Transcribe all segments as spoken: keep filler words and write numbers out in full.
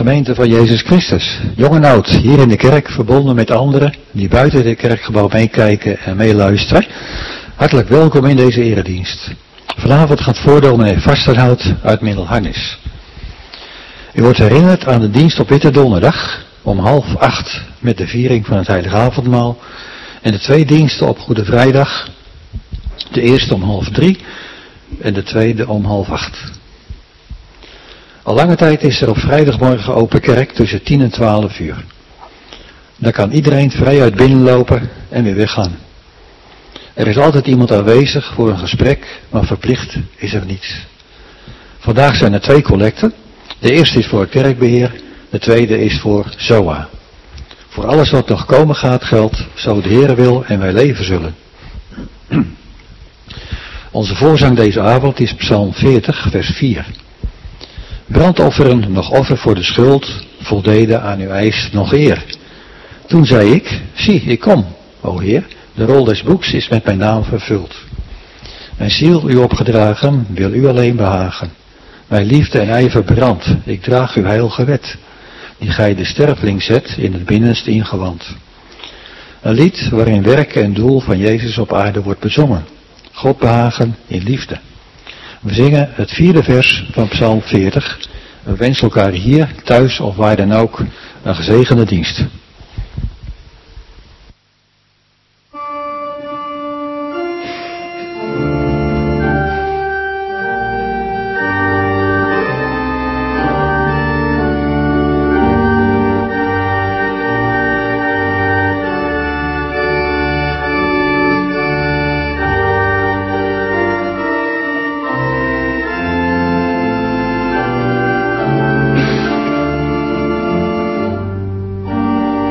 gemeente van Jezus Christus, jong en oud, hier in de kerk, verbonden met anderen die buiten het kerkgebouw meekijken en meeluisteren. Hartelijk welkom in deze eredienst. Vanavond gaat voordominee Vastenhout uit Middelharnis. U wordt herinnerd aan de dienst op Witte Donderdag om half acht met de viering van het Heilige Avondmaal en de twee diensten op Goede Vrijdag, de eerste om half drie en de tweede om half acht. Al lange tijd is er op vrijdagmorgen open kerk tussen tien en twaalf uur. Daar kan iedereen vrijuit binnenlopen en weer weggaan. Er is altijd iemand aanwezig voor een gesprek, maar verplicht is er niets. Vandaag zijn er twee collecten. De eerste is voor het kerkbeheer, de tweede is voor Z O A. Voor alles wat nog komen gaat geldt, zo de Heer wil en wij leven zullen. Onze voorzang deze avond is Psalm veertig, vers vier. Brandofferen nog offer voor de schuld, voldeden aan uw eis nog eer. Toen zei ik, zie, ik kom, o Heer, de rol des boeks is met mijn naam vervuld. Mijn ziel u opgedragen, wil u alleen behagen. Mijn liefde en ijver brandt, ik draag uw heilige wet, die gij de sterveling zet in het binnenste ingewand. Een lied waarin werk en doel van Jezus op aarde wordt bezongen. God behagen in liefde. We zingen het vierde vers van Psalm veertig. We wensen elkaar hier, thuis of waar dan ook, een gezegende dienst. Thank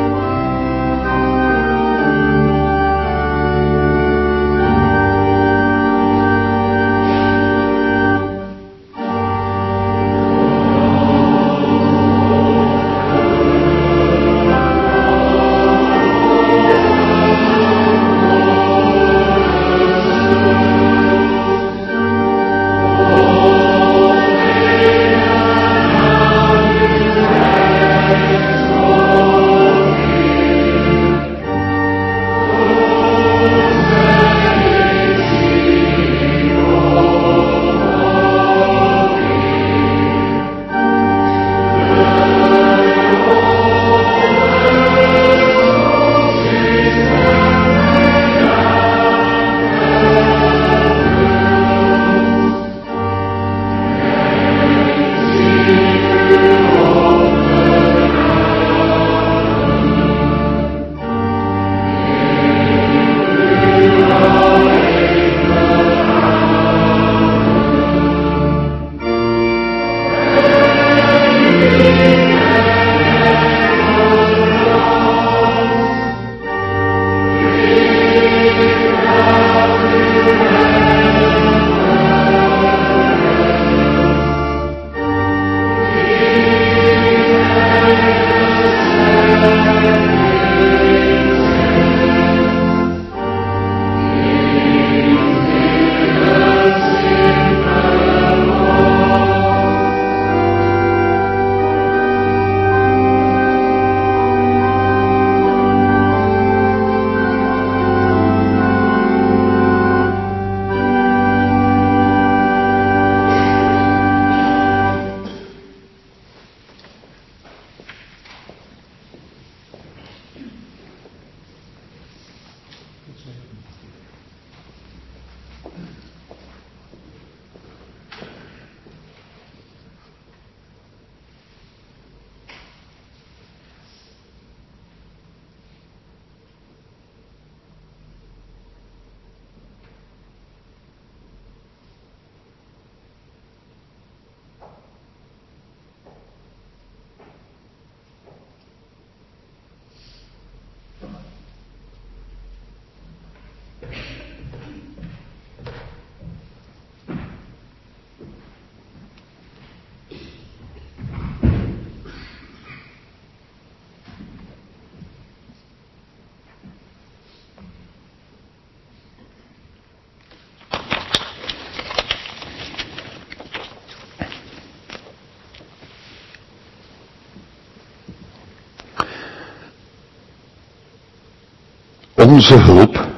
Onze hulp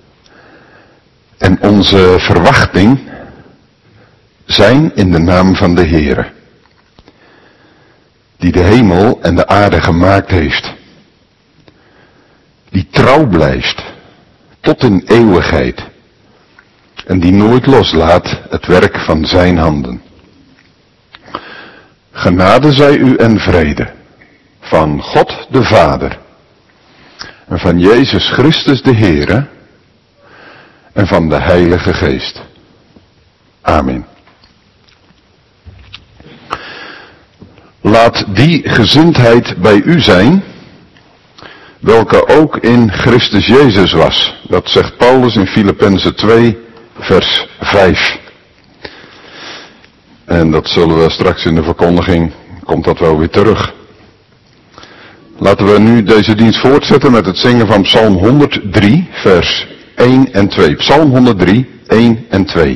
en onze verwachting zijn in de naam van de Heere, die de hemel en de aarde gemaakt heeft, die trouw blijft tot in eeuwigheid en die nooit loslaat het werk van zijn handen. Genade zij u en vrede van God de Vader en van Jezus Christus de Heere en van de Heilige Geest. Amen. Laat die gezindheid bij u zijn, welke ook in Christus Jezus was. Dat zegt Paulus in Filippenzen twee, vers vijf. En dat zullen we straks in de verkondiging, komt dat wel weer terug. Laten we nu deze dienst voortzetten met het zingen van Psalm honderddrie, vers één en twee. Psalm honderddrie, één en twee.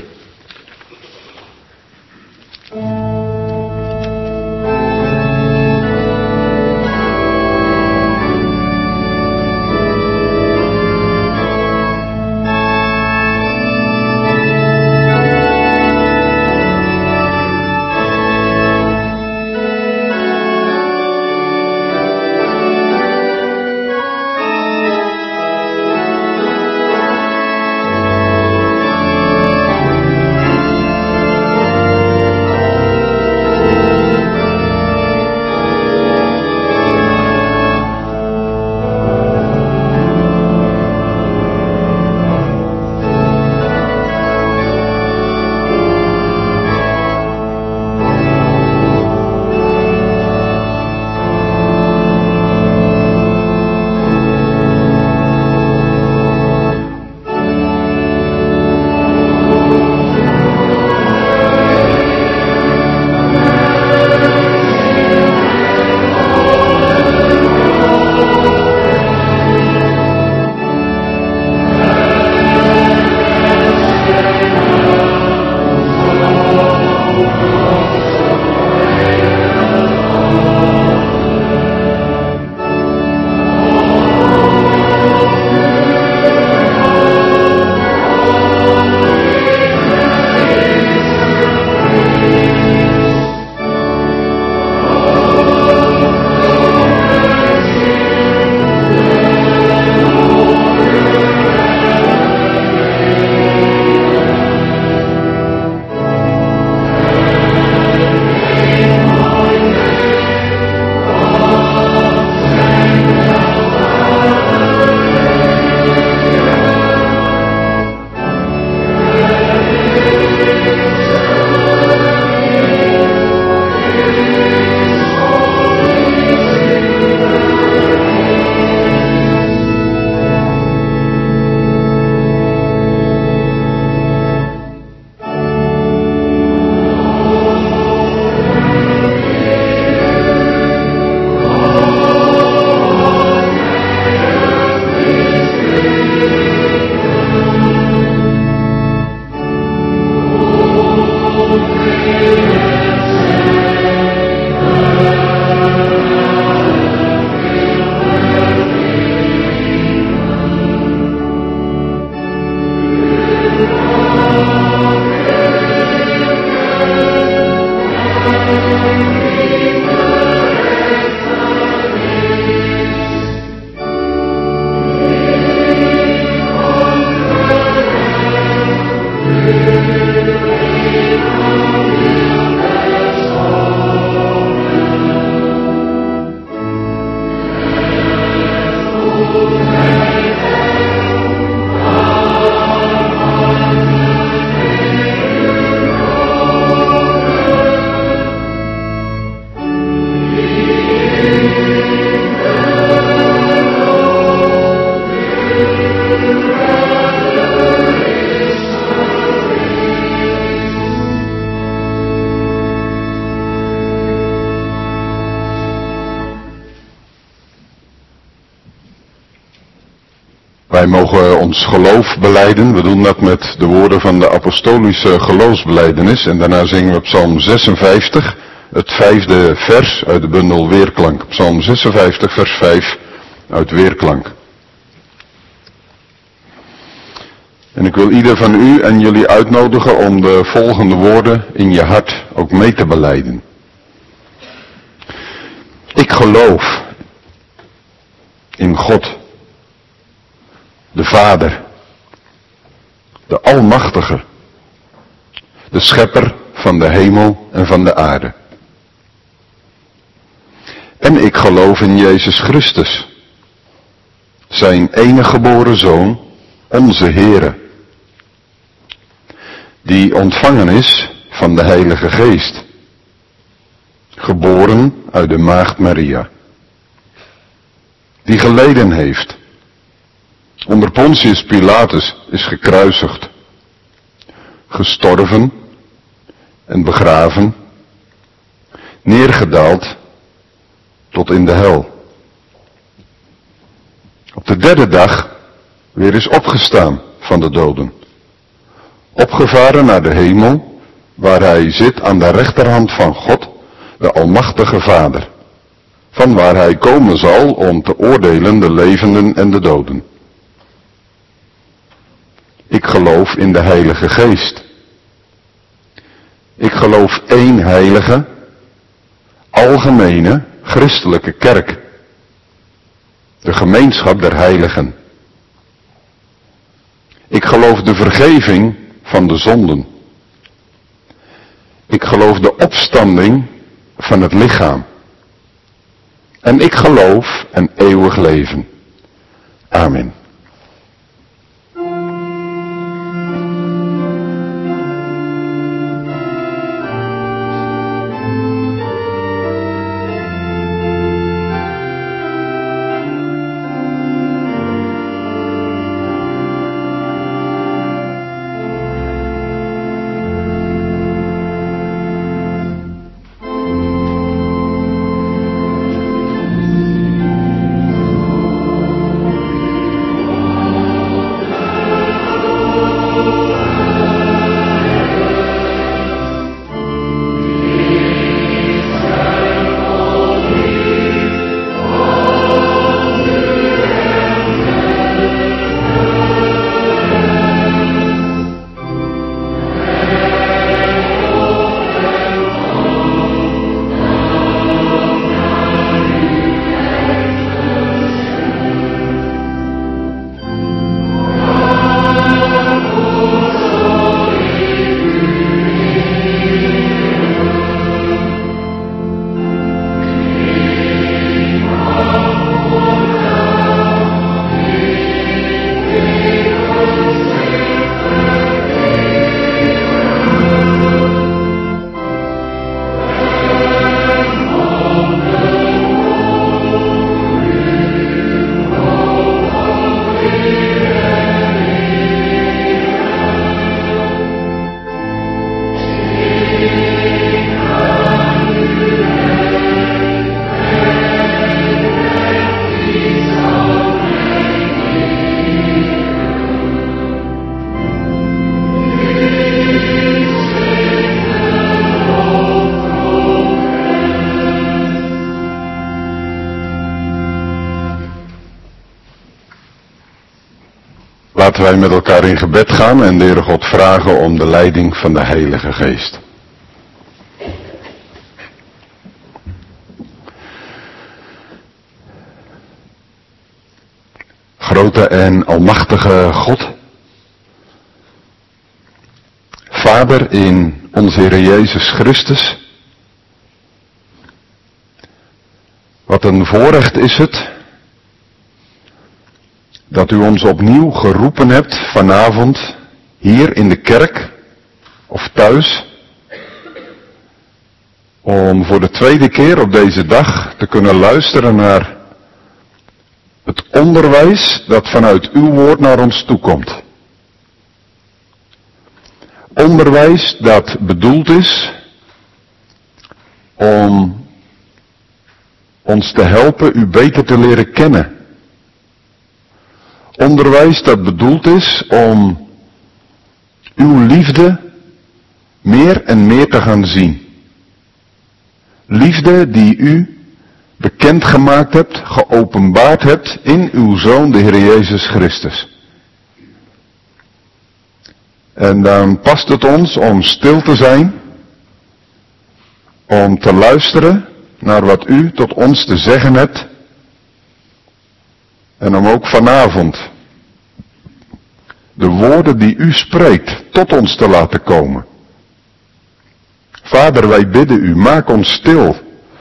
Wij mogen ons geloof belijden. We doen dat met de woorden van de apostolische geloofsbelijdenis. En daarna zingen we Psalm zesenvijftig, het vijfde vers uit de bundel Weerklank. Psalm zesenvijftig, vers vijf uit Weerklank. En ik wil ieder van u en jullie uitnodigen om de volgende woorden in je hart ook mee te belijden. Ik geloof in God, de Vader, de Almachtige, de Schepper van de hemel en van de aarde. En ik geloof in Jezus Christus, zijn enige geboren Zoon, onze Heere, die ontvangen is van de Heilige Geest, geboren uit de maagd Maria, die geleden heeft, onder Pontius Pilatus is gekruisigd, gestorven en begraven, neergedaald tot in de hel. Op de derde dag weer is opgestaan van de doden, opgevaren naar de hemel, waar hij zit aan de rechterhand van God, de Almachtige Vader, van waar hij komen zal om te oordelen de levenden en de doden. Ik geloof in de Heilige Geest. Ik geloof één heilige, algemene, christelijke kerk, de gemeenschap der heiligen. Ik geloof de vergeving van de zonden. Ik geloof de opstanding van het lichaam. En ik geloof een eeuwig leven. Amen. Laten wij met elkaar in gebed gaan en de Heere God vragen om de leiding van de Heilige Geest. Grote en almachtige God, Vader in onze Heer Jezus Christus, wat een voorrecht is het dat u ons opnieuw geroepen hebt vanavond hier in de kerk of thuis, om voor de tweede keer op deze dag te kunnen luisteren naar het onderwijs dat vanuit uw woord naar ons toekomt. Onderwijs dat bedoeld is om ons te helpen u beter te leren kennen. Onderwijs dat bedoeld is om uw liefde meer en meer te gaan zien. Liefde die u bekendgemaakt hebt, geopenbaard hebt in uw Zoon, de Heer Jezus Christus. En dan past het ons om stil te zijn, om te luisteren naar wat u tot ons te zeggen hebt. En om ook vanavond de woorden die u spreekt tot ons te laten komen. Vader, wij bidden u, maak ons stil.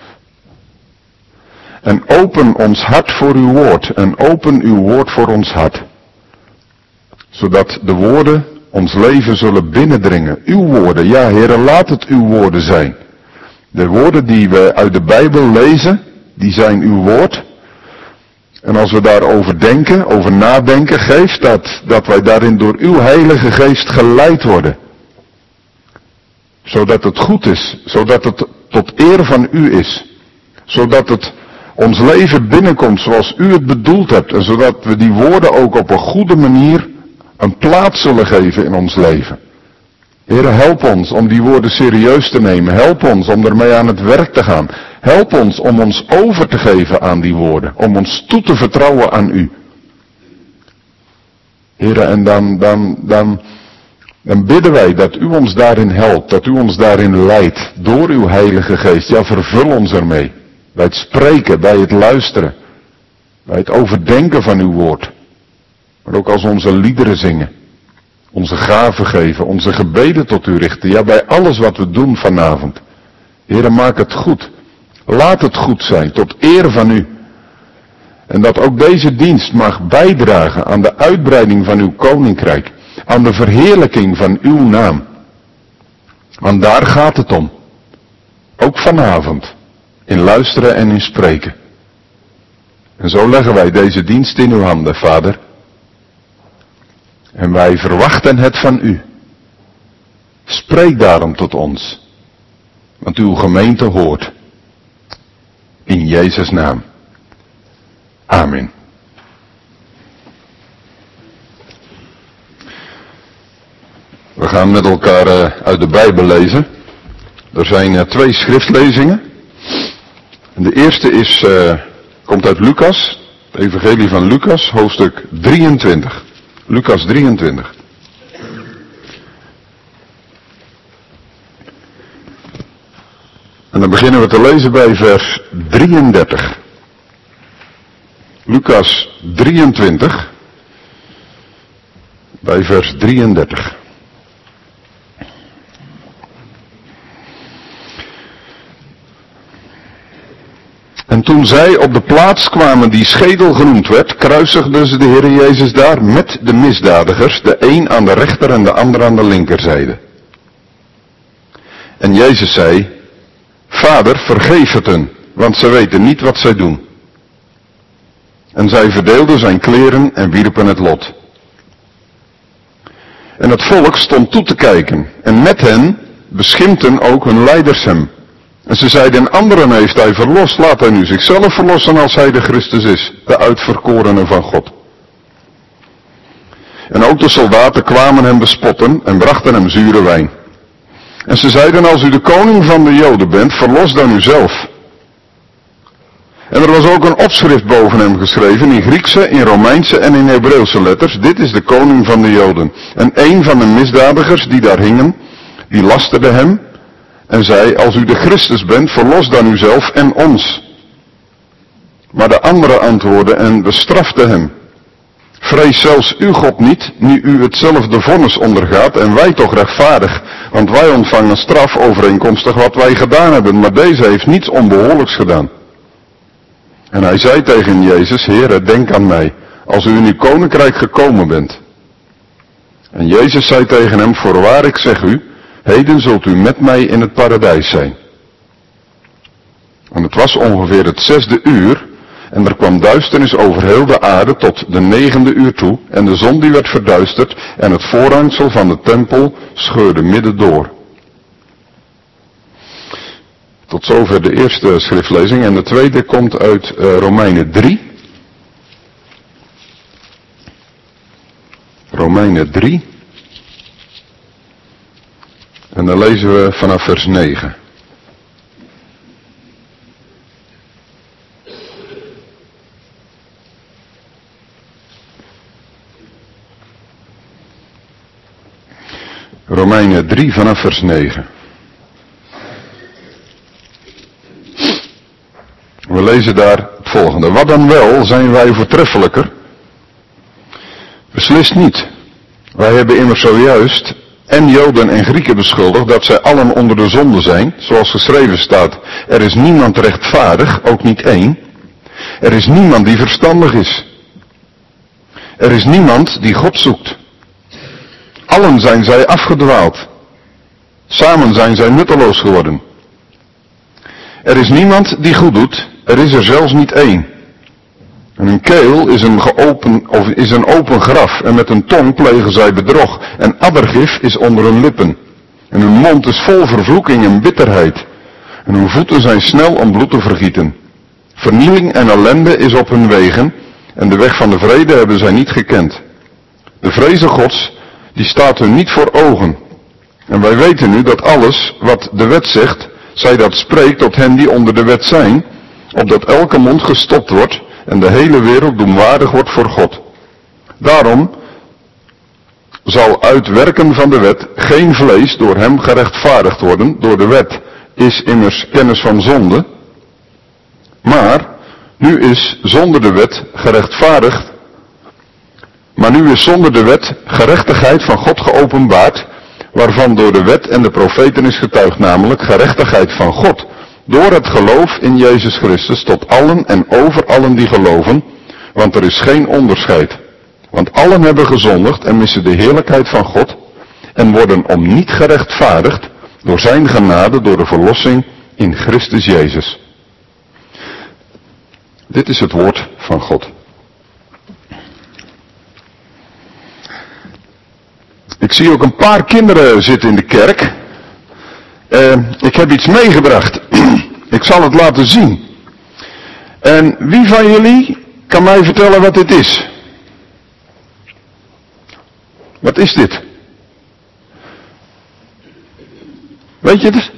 En open ons hart voor uw woord. En open uw woord voor ons hart. Zodat de woorden ons leven zullen binnendringen. Uw woorden, ja Heere, laat het uw woorden zijn. De woorden die we uit de Bijbel lezen, die zijn uw woord. En als we daarover denken, over nadenken, geef dat, dat wij daarin door uw Heilige Geest geleid worden. Zodat het goed is, zodat het tot eer van u is. Zodat het ons leven binnenkomt zoals u het bedoeld hebt. En zodat we die woorden ook op een goede manier een plaats zullen geven in ons leven. Heere, help ons om die woorden serieus te nemen. Help ons om ermee aan het werk te gaan. Help ons om ons over te geven aan die woorden. Om ons toe te vertrouwen aan u. Heere, en dan, dan, dan, dan bidden wij dat u ons daarin helpt. Dat u ons daarin leidt. Door uw Heilige Geest. Ja, vervul ons ermee. Bij het spreken, bij het luisteren. Bij het overdenken van uw woord. Maar ook als onze liederen zingen. Onze gaven geven, onze gebeden tot u richten. Ja, bij alles wat we doen vanavond. Heere, maak het goed. Laat het goed zijn, tot eer van u. En dat ook deze dienst mag bijdragen aan de uitbreiding van uw koninkrijk. Aan de verheerlijking van uw naam. Want daar gaat het om. Ook vanavond. In luisteren en in spreken. En zo leggen wij deze dienst in uw handen, Vader. En wij verwachten het van u. Spreek daarom tot ons. Want uw gemeente hoort. In Jezus' naam. Amen. We gaan met elkaar uh, uit de Bijbel lezen. Er zijn uh, twee schriftlezingen. De eerste is, uh, komt uit Lucas. Het evangelie van Lucas, hoofdstuk drieëntwintig. Lucas drieëntwintig. En dan beginnen we te lezen bij vers drieëndertig. Lucas drieëntwintig. Bij vers drieëndertig. En toen zij op de plaats kwamen die schedel genoemd werd, kruisigden ze de Heer Jezus daar met de misdadigers, de een aan de rechter en de ander aan de linkerzijde. En Jezus zei, Vader, vergeef het hun, want ze weten niet wat zij doen. En zij verdeelden zijn kleren en wierpen het lot. En het volk stond toe te kijken, en met hen beschimpten ook hun leiders hem. En ze zeiden, anderen heeft hij verlost, laat hij nu zichzelf verlossen als hij de Christus is, de uitverkorene van God. En ook de soldaten kwamen hem bespotten en brachten hem zure wijn. En ze zeiden, als u de koning van de Joden bent, verlos dan uzelf. En er was ook een opschrift boven hem geschreven, in Griekse, in Romeinse en in Hebreeuwse letters, dit is de koning van de Joden. En een van de misdadigers die daar hingen, die lasterde hem, en zei, als u de Christus bent, verlos dan uzelf en ons. Maar de andere antwoordde en bestrafte hem. Vrees zelfs uw God niet, nu u hetzelfde vonnis ondergaat en wij toch rechtvaardig. Want wij ontvangen straf overeenkomstig wat wij gedaan hebben, maar deze heeft niets onbehoorlijks gedaan. En hij zei tegen Jezus, Heere, denk aan mij, als u in uw koninkrijk gekomen bent. En Jezus zei tegen hem, voorwaar ik zeg u, heden zult u met mij in het paradijs zijn. En het was ongeveer het zesde uur, en er kwam duisternis over heel de aarde tot de negende uur toe, en de zon die werd verduisterd, en het voorhangsel van de tempel scheurde midden door. Tot zover de eerste schriftlezing, en de tweede komt uit uh, Romeinen drie. Romeinen drie. En dan lezen we vanaf vers negen. Romeinen drie vanaf vers negen. We lezen daar het volgende. Wat dan wel zijn wij voortreffelijker? Beslist niet. Wij hebben immers zojuist en Joden en Grieken beschuldigd dat zij allen onder de zonde zijn, zoals geschreven staat. Er is niemand rechtvaardig, ook niet één. Er is niemand die verstandig is. Er is niemand die God zoekt. Allen zijn zij afgedwaald. Samen zijn zij nutteloos geworden. Er is niemand die goed doet, er is er zelfs niet één. En hun keel is een, geopen, of is een open graf, en met hun tong plegen zij bedrog. En addergif is onder hun lippen. En hun mond is vol vervloeking en bitterheid. En hun voeten zijn snel om bloed te vergieten. Vernieling en ellende is op hun wegen, en de weg van de vrede hebben zij niet gekend. De vreze Gods, die staat hun niet voor ogen. En wij weten nu dat alles wat de wet zegt, zij dat spreekt tot hen die onder de wet zijn, opdat elke mond gestopt wordt en de hele wereld doemwaardig wordt voor God. Daarom zal uit werken van de wet geen vlees door hem gerechtvaardigd worden. Door de wet is immers kennis van zonde. Maar nu is zonder de wet gerechtvaardigd. Maar nu is zonder de wet gerechtigheid van God geopenbaard, waarvan door de wet en de profeten is getuigd, namelijk gerechtigheid van God, door het geloof in Jezus Christus tot allen en over allen die geloven, want er is geen onderscheid. Want allen hebben gezondigd en missen de heerlijkheid van God en worden om niet gerechtvaardigd door zijn genade, door de verlossing in Christus Jezus. Dit is het woord van God. Ik zie ook een paar kinderen zitten in de kerk. Uh, ik heb iets meegebracht. Ik zal het laten zien. En wie van jullie kan mij vertellen wat dit is? Wat is dit? Weet je het?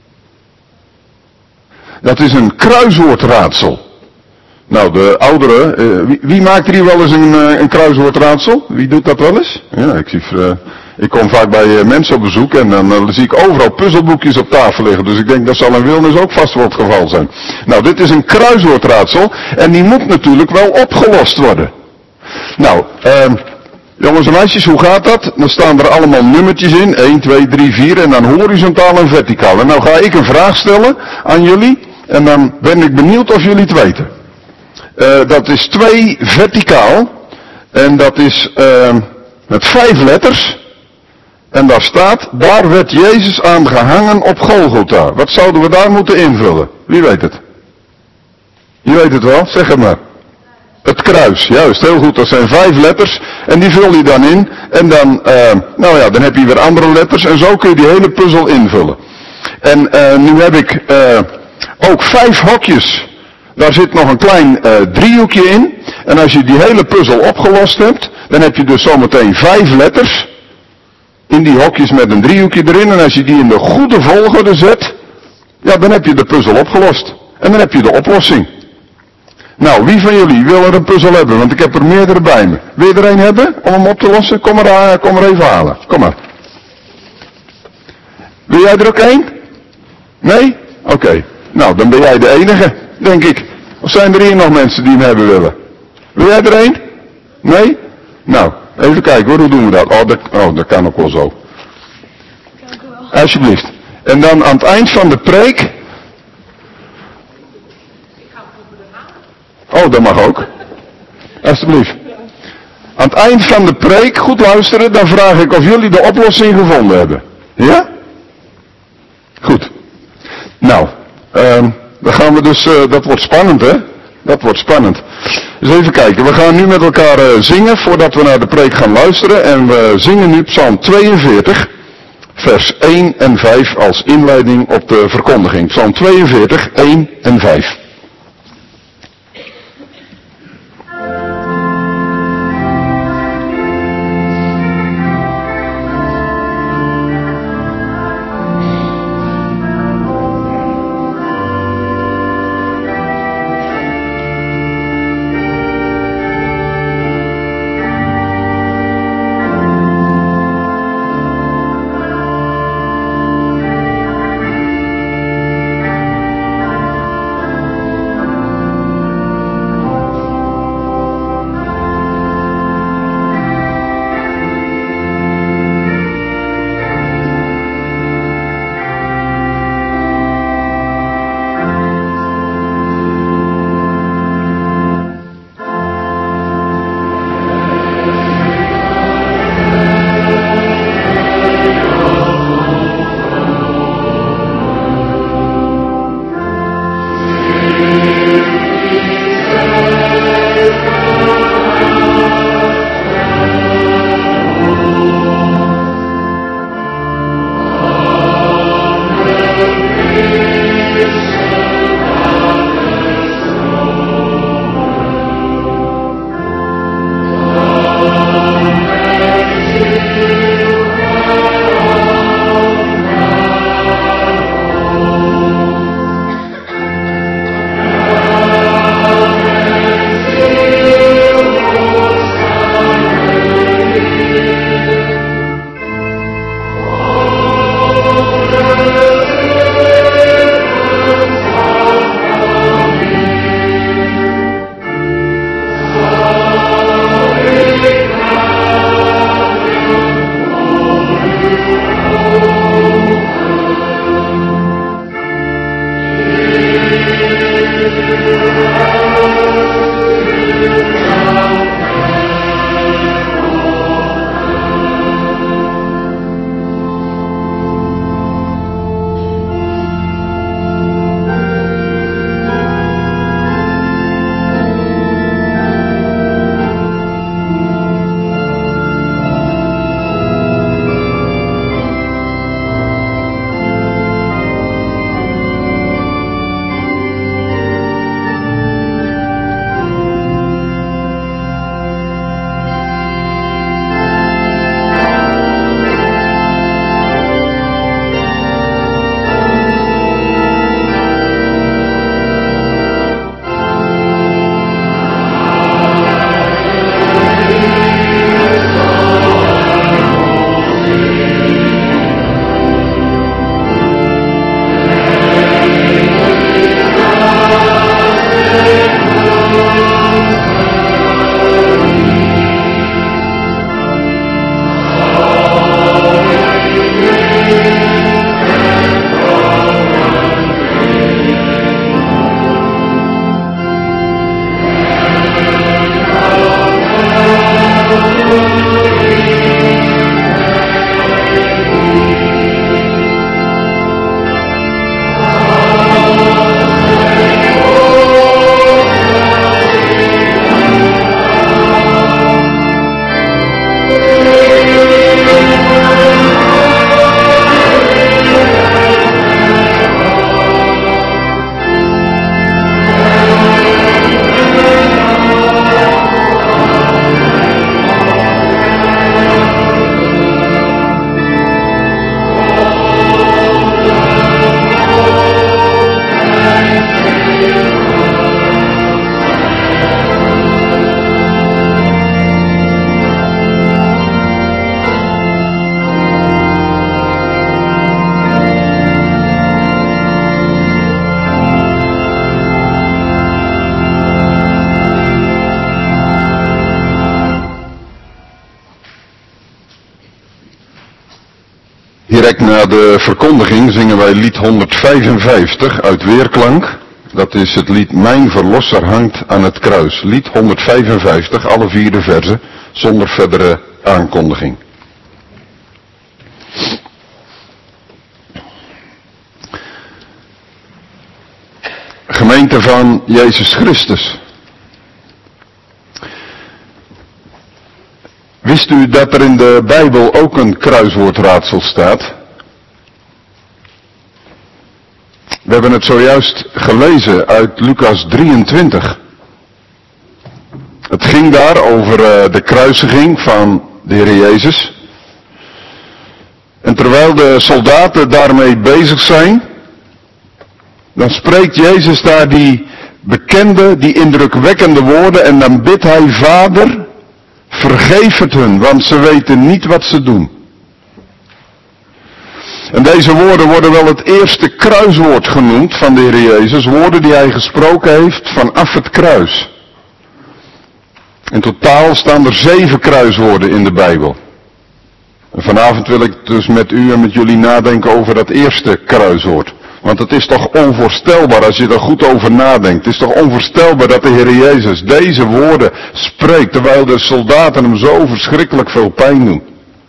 Dat is een kruiswoordraadsel. Nou, de ouderen, uh, wie, wie maakt er hier wel eens een, uh, een kruiswoordraadsel? Wie doet dat wel eens? Ja, ik zie, uh, ik kom vaak bij uh, mensen op bezoek en dan uh, zie ik overal puzzelboekjes op tafel liggen. Dus ik denk dat zal in Wilnis ook vast wel het geval zijn. Nou, dit is een kruiswoordraadsel en die moet natuurlijk wel opgelost worden. Nou, uh, jongens en meisjes, hoe gaat dat? Dan staan er allemaal nummertjes in, één, twee, drie, vier en dan horizontaal en verticaal. En nou ga ik een vraag stellen aan jullie en dan ben ik benieuwd of jullie het weten. Uh, dat is twee verticaal. En dat is uh, met vijf letters. En daar staat, daar werd Jezus aan gehangen op Golgotha. Wat zouden we daar moeten invullen? Wie weet het? Je weet het wel, zeg het maar. Het kruis, juist, heel goed. Dat zijn vijf letters. En die vul je dan in. En dan, uh, nou ja, dan heb je weer andere letters. En zo kun je die hele puzzel invullen. En uh, nu heb ik uh, ook vijf hokjes. Daar zit nog een klein uh, driehoekje in. En als je die hele puzzel opgelost hebt, dan heb je dus zometeen vijf letters. In die hokjes met een driehoekje erin. En als je die in de goede volgorde zet, ja, dan heb je de puzzel opgelost. En dan heb je de oplossing. Nou, wie van jullie wil er een puzzel hebben? Want ik heb er meerdere bij me. Wil je er een hebben om hem op te lossen? Kom er, kom er even halen. Kom maar. Wil jij er ook één? Nee? Oké. Okay. Nou, dan ben jij de enige, denk ik. Of zijn er hier nog mensen die hem hebben willen? Wil jij er één? Nee? Nou, even kijken hoor, hoe doen we dat? Oh, dat, oh, dat kan ook wel zo. Alsjeblieft. En dan aan het eind van de preek. Oh, dat mag ook. Alsjeblieft. Aan het eind van de preek, goed luisteren, dan vraag ik of jullie de oplossing gevonden hebben. Ja? Goed. Nou, um, dan gaan we dus, uh, dat wordt spannend hè? Dat wordt spannend. Dus even kijken, we gaan nu met elkaar uh, zingen voordat we naar de preek gaan luisteren. En we zingen nu Psalm tweeënveertig, vers één en vijf als inleiding op de verkondiging. Psalm tweeënveertig, één en vijf. Direct na de verkondiging zingen wij lied honderdvijfenvijftig uit Weerklank. Dat is het lied Mijn Verlosser hangt aan het kruis. Lied honderdvijfenvijftig, alle vier de verzen, zonder verdere aankondiging. Gemeente van Jezus Christus. Wist u dat er in de Bijbel ook een kruiswoordraadsel staat? We hebben het zojuist gelezen uit Lucas drieëntwintig. Het ging daar over de kruisiging van de Heer Jezus. En terwijl de soldaten daarmee bezig zijn, dan spreekt Jezus daar die bekende, die indrukwekkende woorden en dan bidt hij: Vader, vergeef het hun, want ze weten niet wat ze doen. En deze woorden worden wel het eerste kruiswoord genoemd van de Heer Jezus, woorden die hij gesproken heeft vanaf het kruis. In totaal staan er zeven kruiswoorden in de Bijbel. En vanavond wil ik dus met u en met jullie nadenken over dat eerste kruiswoord. Want het is toch onvoorstelbaar als je er goed over nadenkt. Het is toch onvoorstelbaar dat de Heer Jezus deze woorden spreekt, terwijl de soldaten hem zo verschrikkelijk veel pijn doen.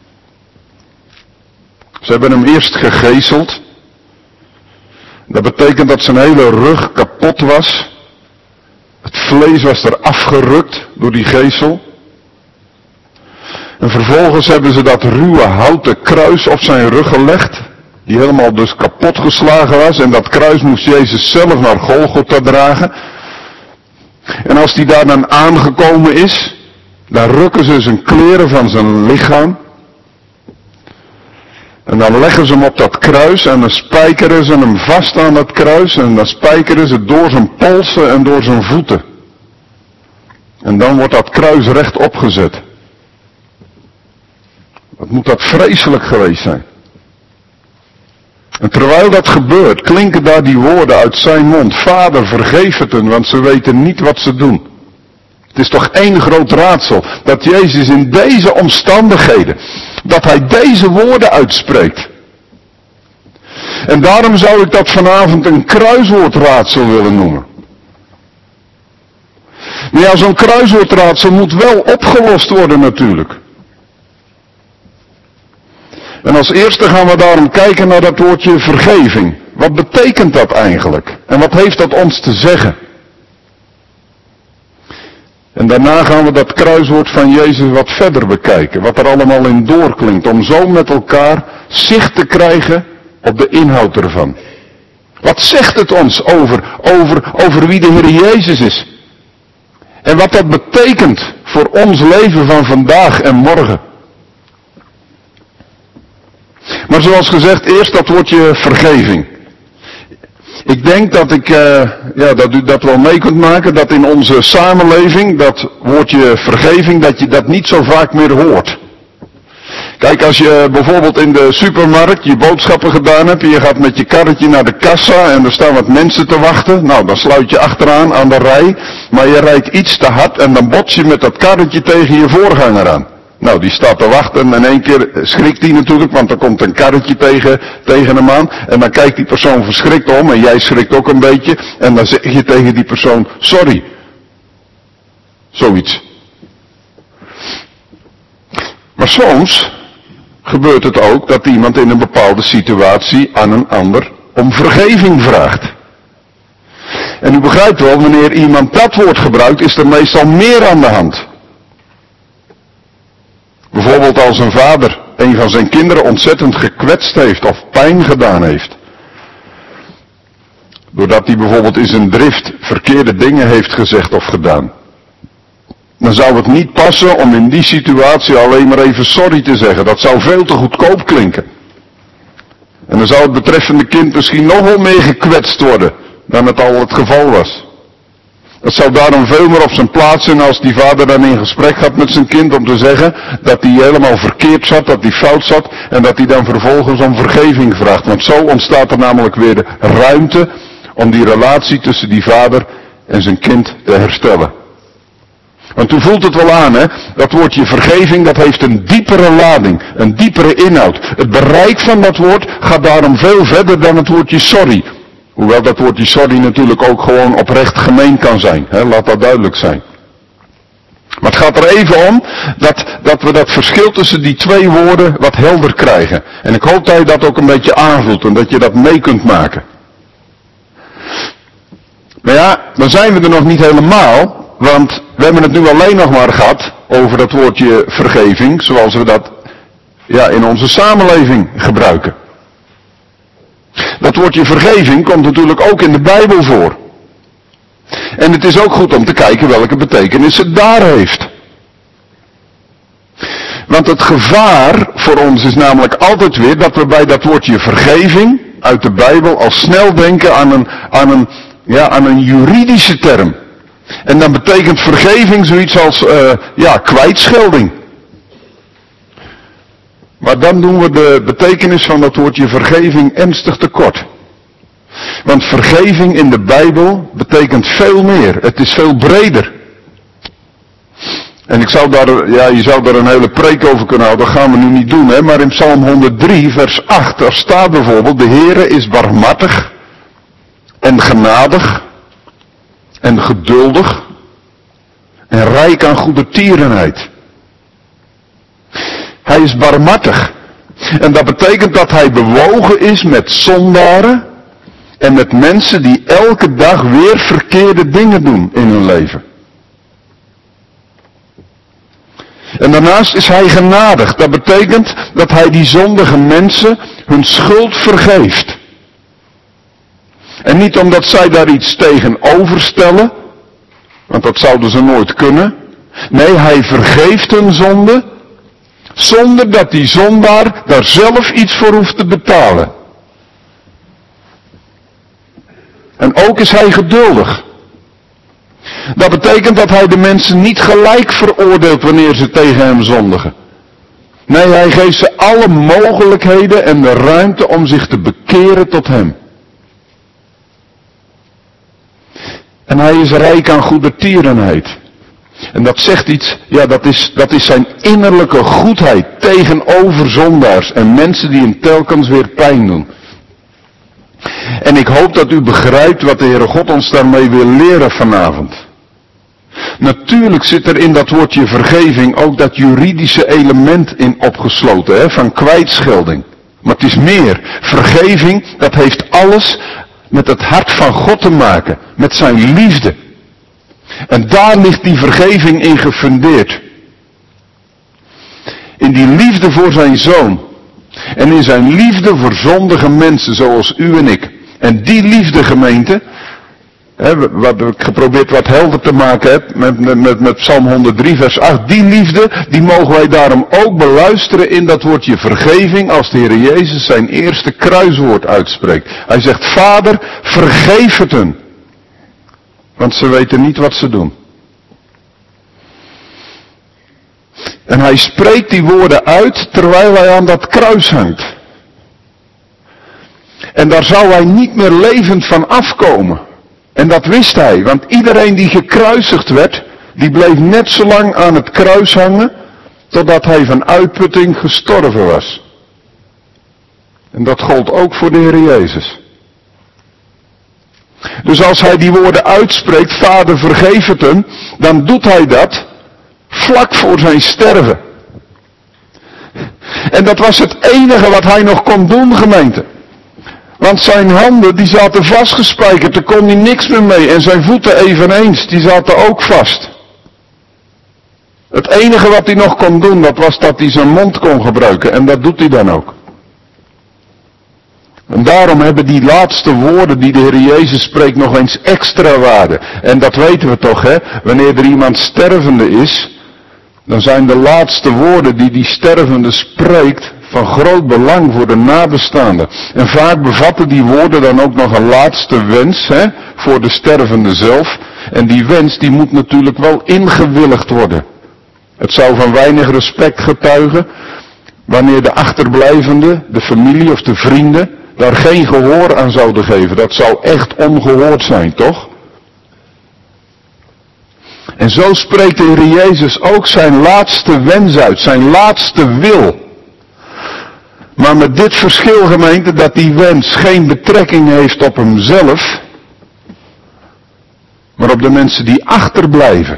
Ze hebben hem eerst gegezeld. Dat betekent dat zijn hele rug kapot was. Het vlees was er afgerukt door die gezel. En vervolgens hebben ze dat ruwe houten kruis op zijn rug gelegd. Die helemaal dus kapot geslagen was. En dat kruis moest Jezus zelf naar Golgotha dragen. En als die daar dan aangekomen is, dan rukken ze zijn kleren van zijn lichaam. En dan leggen ze hem op dat kruis en dan spijkeren ze hem vast aan dat kruis. En dan spijkeren ze door zijn polsen en door zijn voeten. En dan wordt dat kruis recht opgezet. Wat moet dat vreselijk geweest zijn. En terwijl dat gebeurt, klinken daar die woorden uit zijn mond: Vader, vergeef het hen, want ze weten niet wat ze doen. Het is toch één groot raadsel, dat Jezus in deze omstandigheden, dat hij deze woorden uitspreekt. En daarom zou ik dat vanavond een kruiswoordraadsel willen noemen. Maar ja, zo'n kruiswoordraadsel moet wel opgelost worden natuurlijk. En als eerste gaan we daarom kijken naar dat woordje vergeving. Wat betekent dat eigenlijk? En wat heeft dat ons te zeggen? En daarna gaan we dat kruiswoord van Jezus wat verder bekijken. Wat er allemaal in doorklinkt. Om zo met elkaar zicht te krijgen op de inhoud ervan. Wat zegt het ons over, over, over wie de Heer Jezus is? En wat dat betekent voor ons leven van vandaag en morgen. Maar zoals gezegd, eerst dat woordje vergeving. Ik denk dat ik, uh, ja, dat u dat wel mee kunt maken, dat in onze samenleving, dat woordje vergeving, dat je dat niet zo vaak meer hoort. Kijk, als je bijvoorbeeld in de supermarkt je boodschappen gedaan hebt, en je gaat met je karretje naar de kassa en er staan wat mensen te wachten, nou dan sluit je achteraan aan de rij, maar je rijdt iets te hard en dan bots je met dat karretje tegen je voorganger aan. Nou, die staat te wachten en in één keer schrikt hij natuurlijk, want er komt een karretje tegen, tegen hem aan. En dan kijkt die persoon verschrikt om en jij schrikt ook een beetje. En dan zeg je tegen die persoon, sorry. Zoiets. Maar soms gebeurt het ook dat iemand in een bepaalde situatie aan een ander om vergeving vraagt. En u begrijpt wel, wanneer iemand dat woord gebruikt, is er meestal meer aan de hand. Bijvoorbeeld als een vader een van zijn kinderen ontzettend gekwetst heeft of pijn gedaan heeft. Doordat hij bijvoorbeeld in zijn drift verkeerde dingen heeft gezegd of gedaan. Dan zou het niet passen om in die situatie alleen maar even sorry te zeggen. Dat zou veel te goedkoop klinken. En dan zou het betreffende kind misschien nog wel meer gekwetst worden dan het al het geval was. Het zou daarom veel meer op zijn plaats zijn als die vader dan in gesprek gaat met zijn kind om te zeggen dat hij helemaal verkeerd zat, dat hij fout zat en dat hij dan vervolgens om vergeving vraagt. Want zo ontstaat er namelijk weer de ruimte om die relatie tussen die vader en zijn kind te herstellen. Want u voelt het wel aan, hè? Dat woordje vergeving, dat heeft een diepere lading, een diepere inhoud. Het bereik van dat woord gaat daarom veel verder dan het woordje sorry. Hoewel dat woordje sorry natuurlijk ook gewoon oprecht gemeen kan zijn, hè? Laat dat duidelijk zijn. Maar het gaat er even om dat, dat we dat verschil tussen die twee woorden wat helder krijgen. En ik hoop dat je dat ook een beetje aanvoelt en dat je dat mee kunt maken. Maar ja, dan zijn we er nog niet helemaal, want we hebben het nu alleen nog maar gehad over dat woordje vergeving, zoals we dat ja, in onze samenleving gebruiken. Dat woordje vergeving komt natuurlijk ook in de Bijbel voor. En het is ook goed om te kijken welke betekenis het daar heeft. Want het gevaar voor ons is namelijk altijd weer dat we bij dat woordje vergeving uit de Bijbel al snel denken aan een, aan een, ja, aan een juridische term. En dan betekent vergeving zoiets als uh, ja, kwijtschelding. Maar dan doen we de betekenis van dat woordje vergeving ernstig tekort. Want vergeving in de Bijbel betekent veel meer. Het is veel breder. En ik zou daar, ja, je zou daar een hele preek over kunnen houden. Dat gaan we nu niet doen, hè. Maar in Psalm honderddrie, vers acht, daar staat bijvoorbeeld: de Heere is barmhartig en genadig en geduldig en rijk aan goedertierenheid. Hij is barmhartig. En dat betekent dat hij bewogen is met zondaren en met mensen die elke dag weer verkeerde dingen doen in hun leven. En daarnaast is hij genadig. Dat betekent dat hij die zondige mensen hun schuld vergeeft. En niet omdat zij daar iets tegenover stellen, want dat zouden ze nooit kunnen. Nee, hij vergeeft hun zonde, zonder dat die zondaar daar zelf iets voor hoeft te betalen. En ook is hij geduldig. Dat betekent dat hij de mensen niet gelijk veroordeelt wanneer ze tegen hem zondigen. Nee, hij geeft ze alle mogelijkheden en de ruimte om zich te bekeren tot hem. En hij is rijk aan goedertierenheid. En dat zegt iets, ja, dat is, dat is zijn innerlijke goedheid tegenover zondaars en mensen die hem telkens weer pijn doen. En ik hoop dat u begrijpt wat de Heere God ons daarmee wil leren vanavond. Natuurlijk zit er in dat woordje vergeving ook dat juridische element in opgesloten, hè, van kwijtschelding. Maar het is meer. Vergeving, dat heeft alles met het hart van God te maken, met zijn liefde. En daar ligt die vergeving in gefundeerd. In die liefde voor zijn zoon. En in zijn liefde voor zondige mensen zoals u en ik. En die liefde, gemeente, hè, wat ik geprobeerd wat helder te maken heb met, met, met Psalm honderddrie vers acht. Die liefde, die mogen wij daarom ook beluisteren in dat woordje vergeving als de Heer Jezus zijn eerste kruiswoord uitspreekt. Hij zegt: Vader, vergeef het hun. Want ze weten niet wat ze doen. En hij spreekt die woorden uit terwijl hij aan dat kruis hangt. En daar zou hij niet meer levend van afkomen. En dat wist hij, want iedereen die gekruisigd werd, die bleef net zo lang aan het kruis hangen, totdat hij van uitputting gestorven was. En dat gold ook voor de Heer Jezus. Dus als hij die woorden uitspreekt: Vader, vergeef het hem, dan doet hij dat vlak voor zijn sterven. En dat was het enige wat hij nog kon doen, gemeente. Want zijn handen, die zaten vastgespijkerd, daar kon hij niks meer mee. En zijn voeten eveneens, die zaten ook vast. Het enige wat hij nog kon doen, dat was dat hij zijn mond kon gebruiken. En dat doet hij dan ook. En daarom hebben die laatste woorden die de Heer Jezus spreekt nog eens extra waarde. En dat weten we toch, hè? Wanneer er iemand stervende is, dan zijn de laatste woorden die die stervende spreekt van groot belang voor de nabestaanden. En vaak bevatten die woorden dan ook nog een laatste wens, hè, voor de stervende zelf. En die wens die moet natuurlijk wel ingewilligd worden. Het zou van weinig respect getuigen wanneer de achterblijvende, de familie of de vrienden, daar geen gehoor aan zouden geven. Dat zou echt ongehoord zijn, toch? En zo spreekt de Heer Jezus ook zijn laatste wens uit, zijn laatste wil. Maar met dit verschil, gemeente, dat die wens geen betrekking heeft op hemzelf, maar op de mensen die achterblijven.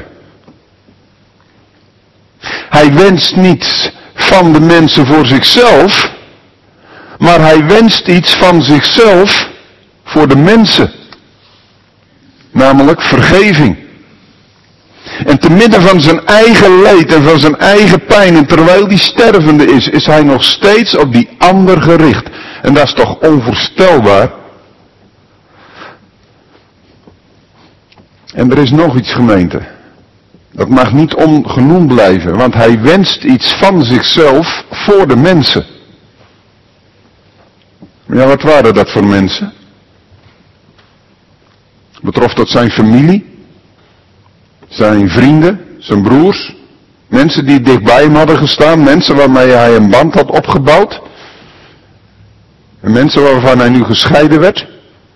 Hij wenst niets van de mensen voor zichzelf, maar hij wenst iets van zichzelf voor de mensen. Namelijk vergeving. En te midden van zijn eigen leed en van zijn eigen pijn, en terwijl die stervende is, is hij nog steeds op die ander gericht. En dat is toch onvoorstelbaar. En er is nog iets, gemeente. Dat mag niet ongenoemd blijven, want hij wenst iets van zichzelf voor de mensen. Ja, wat waren dat voor mensen? Betrof dat zijn familie? Zijn vrienden, zijn broers, mensen die dichtbij hem hadden gestaan, mensen waarmee hij een band had opgebouwd, en mensen waarvan hij nu gescheiden werd.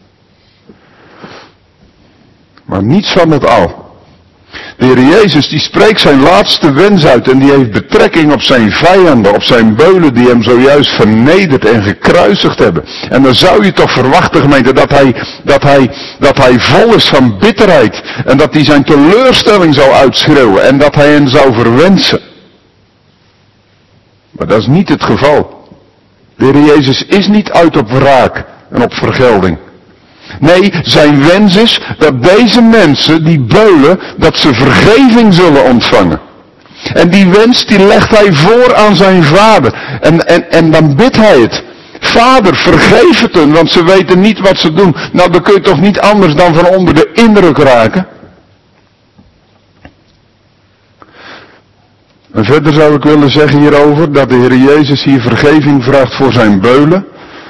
Maar niets van het al. De Heer Jezus die spreekt zijn laatste wens uit en die heeft betrekking op zijn vijanden, op zijn beulen die hem zojuist vernederd en gekruisigd hebben. En dan zou je toch verwachten, gemeente, dat hij, dat hij, dat hij vol is van bitterheid en dat hij zijn teleurstelling zou uitschreeuwen en dat hij hen zou verwensen. Maar dat is niet het geval. De Heer Jezus is niet uit op wraak en op vergelding. Nee, zijn wens is dat deze mensen, die beulen, dat ze vergeving zullen ontvangen. En die wens, die legt hij voor aan zijn vader. En, en, en dan bidt hij het. Vader, vergeef het hen, want ze weten niet wat ze doen. Nou, dan kun je toch niet anders dan van onder de indruk raken. En verder zou ik willen zeggen hierover, dat de Heer Jezus hier vergeving vraagt voor zijn beulen.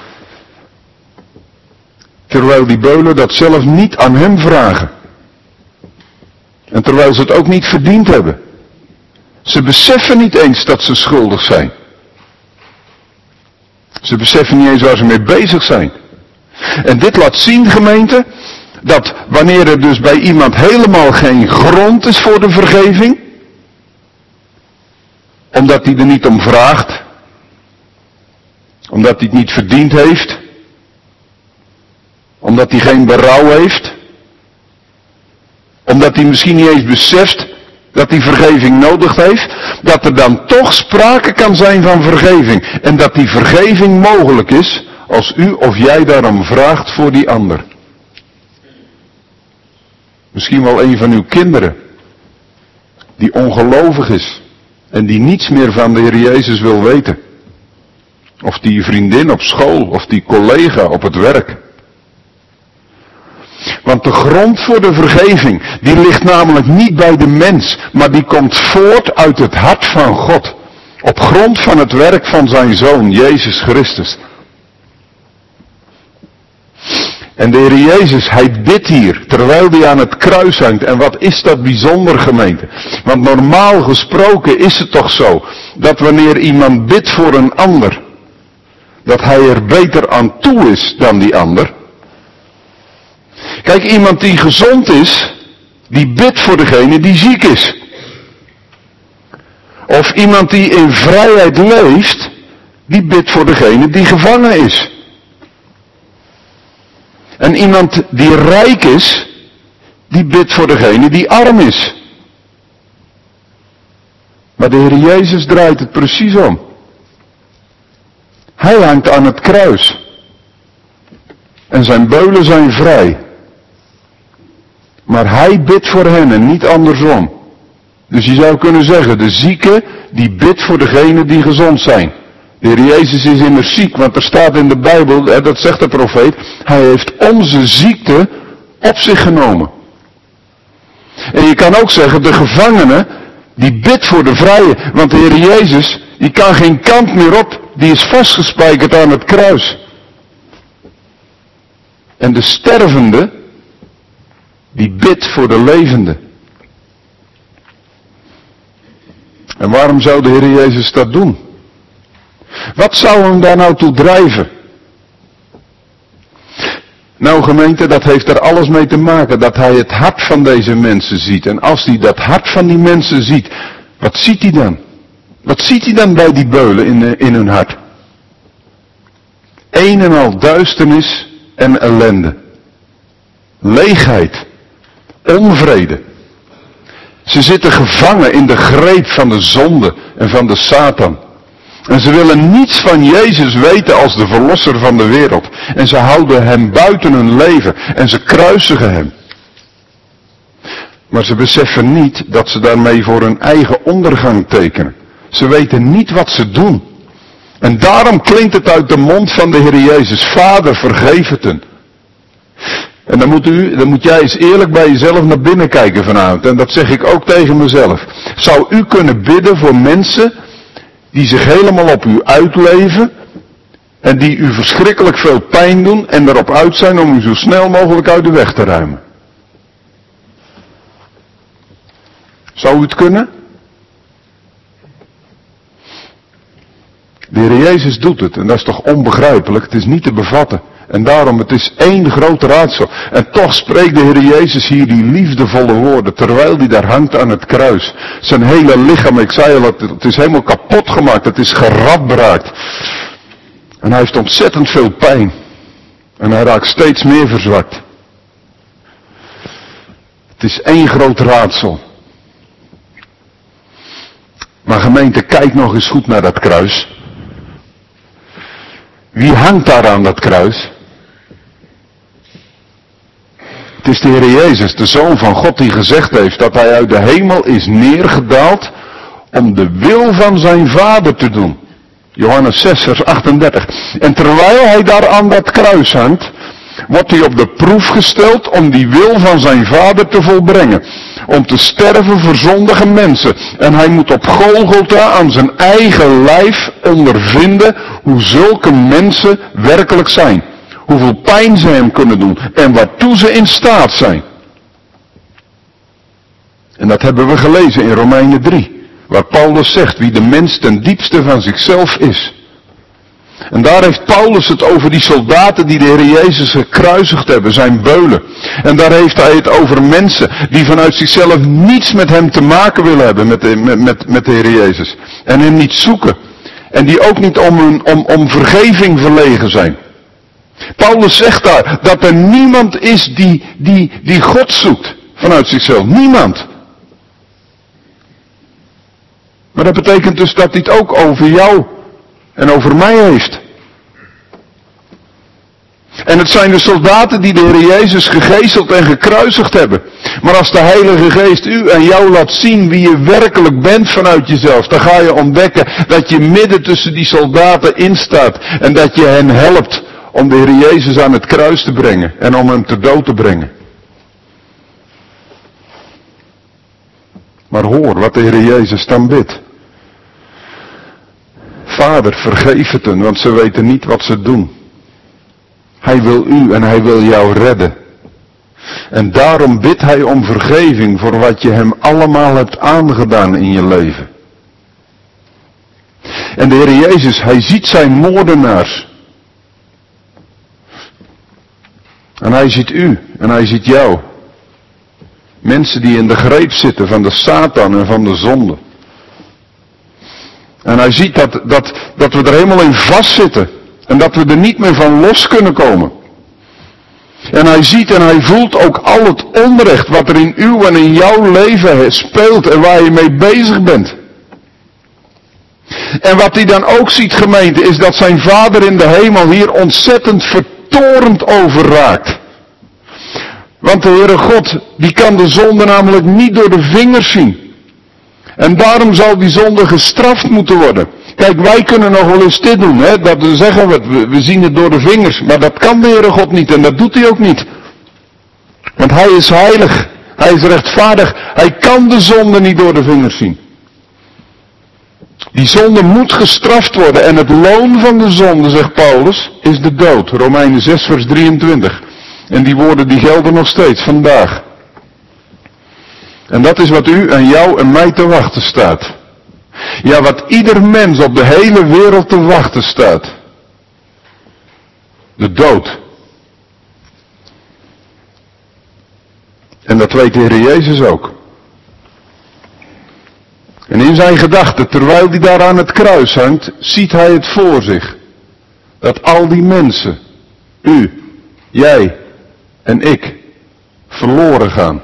Terwijl die beulen dat zelf niet aan hem vragen. En terwijl ze het ook niet verdiend hebben. Ze beseffen niet eens dat ze schuldig zijn. Ze beseffen niet eens waar ze mee bezig zijn. En dit laat zien, gemeente, dat wanneer er dus bij iemand helemaal geen grond is voor de vergeving, omdat hij er niet om vraagt, omdat hij het niet verdiend heeft, omdat hij geen berouw heeft, omdat hij misschien niet eens beseft dat hij vergeving nodig heeft, dat er dan toch sprake kan zijn van vergeving. En dat die vergeving mogelijk is als u of jij daarom vraagt voor die ander. Misschien wel een van uw kinderen, die ongelovig is en die niets meer van de Heer Jezus wil weten. Of die vriendin op school, of die collega op het werk. Want de grond voor de vergeving, die ligt namelijk niet bij de mens, maar die komt voort uit het hart van God. Op grond van het werk van zijn Zoon, Jezus Christus. En de Heer Jezus, hij bidt hier, terwijl hij aan het kruis hangt. En wat is dat bijzonder, gemeente? Want normaal gesproken is het toch zo, dat wanneer iemand bidt voor een ander, dat hij er beter aan toe is dan die ander. Kijk, iemand die gezond is, die bidt voor degene die ziek is. Of iemand die in vrijheid leeft, die bidt voor degene die gevangen is. En iemand die rijk is, die bidt voor degene die arm is. Maar de Heer Jezus draait het precies om. Hij hangt aan het kruis. En zijn beulen zijn vrij. Maar hij bidt voor hen en niet andersom. Dus je zou kunnen zeggen, de zieke die bidt voor degenen die gezond zijn. De Heer Jezus is immers ziek, want er staat in de Bijbel, dat zegt de profeet, hij heeft onze ziekte op zich genomen. En je kan ook zeggen, de gevangene die bidt voor de vrije, want de Heer Jezus, die kan geen kant meer op, die is vastgespijkerd aan het kruis. En de stervende, die bidt voor de levende. En waarom zou de Heer Jezus dat doen? Wat zou hem daar nou toe drijven? Nou gemeente, dat heeft er alles mee te maken dat hij het hart van deze mensen ziet. En als hij dat hart van die mensen ziet, wat ziet hij dan? Wat ziet hij dan bij die beulen in, in hun hart? Een en al duisternis en ellende. Leegheid. Onvrede. Ze zitten gevangen in de greep van de zonde en van de Satan. En ze willen niets van Jezus weten als de verlosser van de wereld. En ze houden hem buiten hun leven en ze kruisigen hem. Maar ze beseffen niet dat ze daarmee voor hun eigen ondergang tekenen. Ze weten niet wat ze doen. En daarom klinkt het uit de mond van de Heer Jezus: Vader, vergeef het hen. En dan moet, u, dan moet jij eens eerlijk bij jezelf naar binnen kijken vanavond. En dat zeg ik ook tegen mezelf. Zou u kunnen bidden voor mensen die zich helemaal op u uitleven en die u verschrikkelijk veel pijn doen en erop uit zijn om u zo snel mogelijk uit de weg te ruimen? Zou u het kunnen? De Heer Jezus doet het en dat is toch onbegrijpelijk, het is niet te bevatten. En daarom, het is één groot raadsel. En toch spreekt de Heer Jezus hier die liefdevolle woorden, terwijl hij daar hangt aan het kruis. Zijn hele lichaam, ik zei al, het is helemaal kapot gemaakt, het is geradbraakt. En hij heeft ontzettend veel pijn. En hij raakt steeds meer verzwakt. Het is één groot raadsel. Maar gemeente, kijk nog eens goed naar dat kruis. Wie hangt daar aan dat kruis? Het is de Heer Jezus, de Zoon van God, die gezegd heeft dat hij uit de hemel is neergedaald om de wil van zijn Vader te doen. Johannes zes, vers achtendertig. En terwijl hij daar aan dat kruis hangt, wordt hij op de proef gesteld om die wil van zijn Vader te volbrengen. Om te sterven voor zondige mensen. En hij moet op Golgotha aan zijn eigen lijf ondervinden hoe zulke mensen werkelijk zijn. Hoeveel pijn ze hem kunnen doen en waartoe ze in staat zijn. En dat hebben we gelezen in Romeinen drie. Waar Paulus zegt wie de mens ten diepste van zichzelf is. En daar heeft Paulus het over die soldaten die de Heer Jezus gekruisigd hebben, zijn beulen. En daar heeft hij het over mensen die vanuit zichzelf niets met hem te maken willen hebben, met de, met, met, met de Heer Jezus. En hem niet zoeken. En die ook niet om, hun, om, om vergeving verlegen zijn. Paulus zegt daar dat er niemand is die, die, die God zoekt vanuit zichzelf. Niemand. Maar dat betekent dus dat hij het ook over jou en over mij heeft. En het zijn de soldaten die de Heer Jezus gegezeld en gekruisigd hebben. Maar als de Heilige Geest u en jou laat zien wie je werkelijk bent vanuit jezelf, dan ga je ontdekken dat je midden tussen die soldaten instaat. En dat je hen helpt om de Heer Jezus aan het kruis te brengen en om hem te dood te brengen. Maar hoor wat de Heer Jezus dan bidt. Vader, vergeef het hen, want ze weten niet wat ze doen. Hij wil u en hij wil jou redden. En daarom bidt hij om vergeving voor wat je hem allemaal hebt aangedaan in je leven. En de Heer Jezus, hij ziet zijn moordenaars. En hij ziet u en hij ziet jou. Mensen die in de greep zitten van de Satan en van de zonde. En hij ziet dat, dat, dat we er helemaal in vastzitten. En dat we er niet meer van los kunnen komen. En hij ziet en hij voelt ook al het onrecht wat er in uw en in jouw leven speelt en waar je mee bezig bent. En wat hij dan ook ziet, gemeente, is dat zijn Vader in de hemel hier ontzettend vertorend over raakt. Want de Heere God, die kan de zonde namelijk niet door de vingers zien. En daarom zal die zonde gestraft moeten worden. Kijk, wij kunnen nog wel eens dit doen, hè? Dat zeggen we, we zien het door de vingers. Maar dat kan de Heere God niet en dat doet hij ook niet. Want hij is heilig, hij is rechtvaardig, hij kan de zonde niet door de vingers zien. Die zonde moet gestraft worden en het loon van de zonde, zegt Paulus, is de dood. Romeinen zes vers drieëntwintig. En die woorden die gelden nog steeds vandaag. En dat is wat u en jou en mij te wachten staat. Ja, wat ieder mens op de hele wereld te wachten staat. De dood. En dat weet de Heer Jezus ook. En in zijn gedachten, terwijl hij daar aan het kruis hangt, ziet hij het voor zich. Dat al die mensen, u, jij en ik, verloren gaan.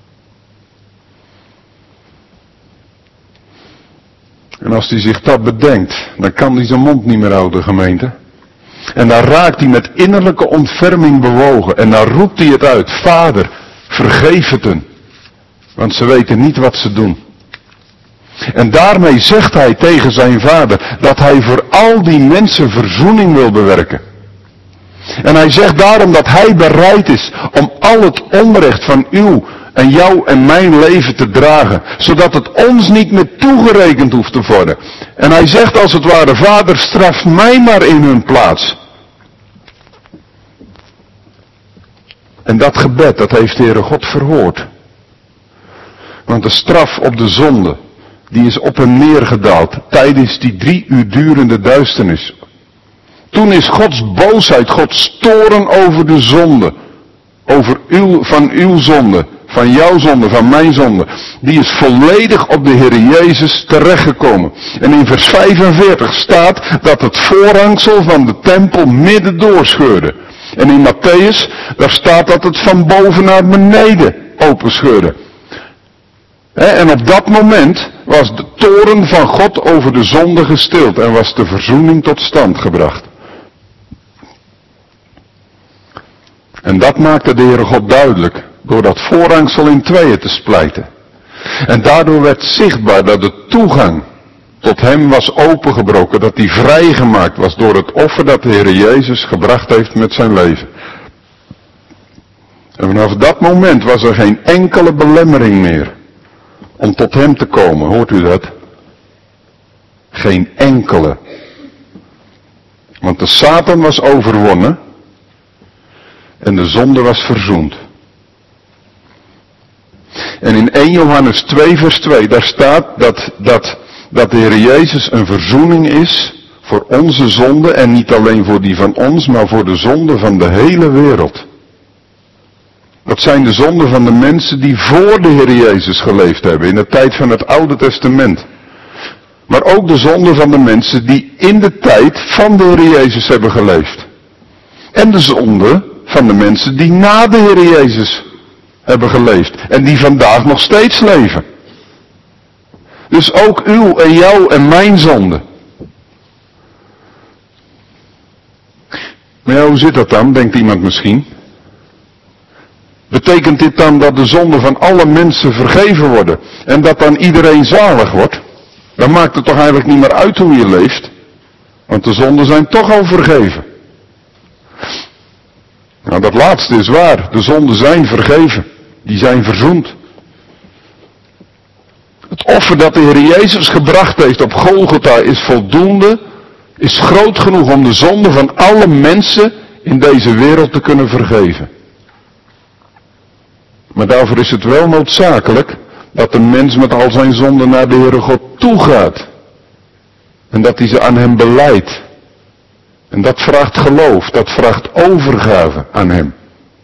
En als hij zich dat bedenkt, dan kan hij zijn mond niet meer houden, gemeente. En dan raakt hij met innerlijke ontferming bewogen. En dan roept hij het uit. Vader, vergeef het hen. Want ze weten niet wat ze doen. En daarmee zegt hij tegen zijn vader dat hij voor al die mensen verzoening wil bewerken. En hij zegt daarom dat hij bereid is om al het onrecht van uw en jou en mijn leven te dragen. Zodat het ons niet meer toegerekend hoeft te worden. En hij zegt als het ware, Vader, straf mij maar in hun plaats. En dat gebed, dat heeft de Heere God verhoord. Want de straf op de zonde, die is op hem neergedaald tijdens die drie uur durende duisternis. Toen is Gods boosheid, Gods toorn over de zonde, over uw, van uw zonde, van jouw zonde, van mijn zonde, die is volledig op de Heer Jezus terechtgekomen. En in vers vijfenveertig staat dat het voorhangsel van de tempel midden doorscheurde. En in Matthäus, daar staat dat het van boven naar beneden openscheurde. En op dat moment was de toorn van God over de zonde gestild en was de verzoening tot stand gebracht. En dat maakte de Heere God duidelijk, door dat voorhangsel in tweeën te splijten. En daardoor werd zichtbaar dat de toegang tot hem was opengebroken, dat hij vrijgemaakt was door het offer dat de Heere Jezus gebracht heeft met zijn leven. En vanaf dat moment was er geen enkele belemmering meer om tot hem te komen, hoort u dat? Geen enkele. Want de Satan was overwonnen en de zonde was verzoend. En in eerste Johannes twee vers twee, daar staat dat, dat, dat de Heer Jezus een verzoening is voor onze zonde en niet alleen voor die van ons, maar voor de zonde van de hele wereld. Dat zijn de zonden van de mensen die voor de Heer Jezus geleefd hebben, in de tijd van het Oude Testament. Maar ook de zonden van de mensen die in de tijd van de Heer Jezus hebben geleefd. En de zonde van de mensen die na de Heer Jezus hebben geleefd. En die vandaag nog steeds leven. Dus ook uw en jouw en mijn zonde. Maar ja, hoe zit dat dan, denkt iemand misschien? Betekent dit dan dat de zonden van alle mensen vergeven worden en dat dan iedereen zalig wordt? Dan maakt het toch eigenlijk niet meer uit hoe je leeft, want de zonden zijn toch al vergeven. Nou, dat laatste is waar. De zonden zijn vergeven. Die zijn verzoend. Het offer dat de Heer Jezus gebracht heeft op Golgotha is voldoende, is groot genoeg om de zonde van alle mensen in deze wereld te kunnen vergeven. Maar daarvoor is het wel noodzakelijk dat de mens met al zijn zonden naar de Heere God toegaat. En dat hij ze aan hem belijdt. En dat vraagt geloof, dat vraagt overgave aan hem.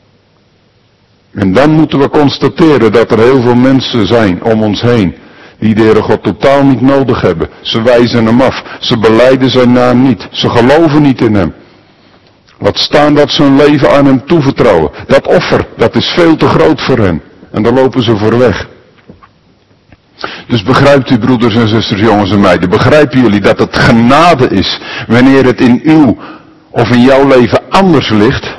En dan moeten we constateren dat er heel veel mensen zijn om ons heen die de Heere God totaal niet nodig hebben. Ze wijzen hem af, ze belijden zijn naam niet, ze geloven niet in hem. Laat staan dat ze hun leven aan hem toevertrouwen. Dat offer, dat is veel te groot voor hen. En daar lopen ze voor weg. Dus begrijpt u, broeders en zusters, jongens en meiden, begrijpen jullie dat het genade is wanneer het in uw of in jouw leven anders ligt?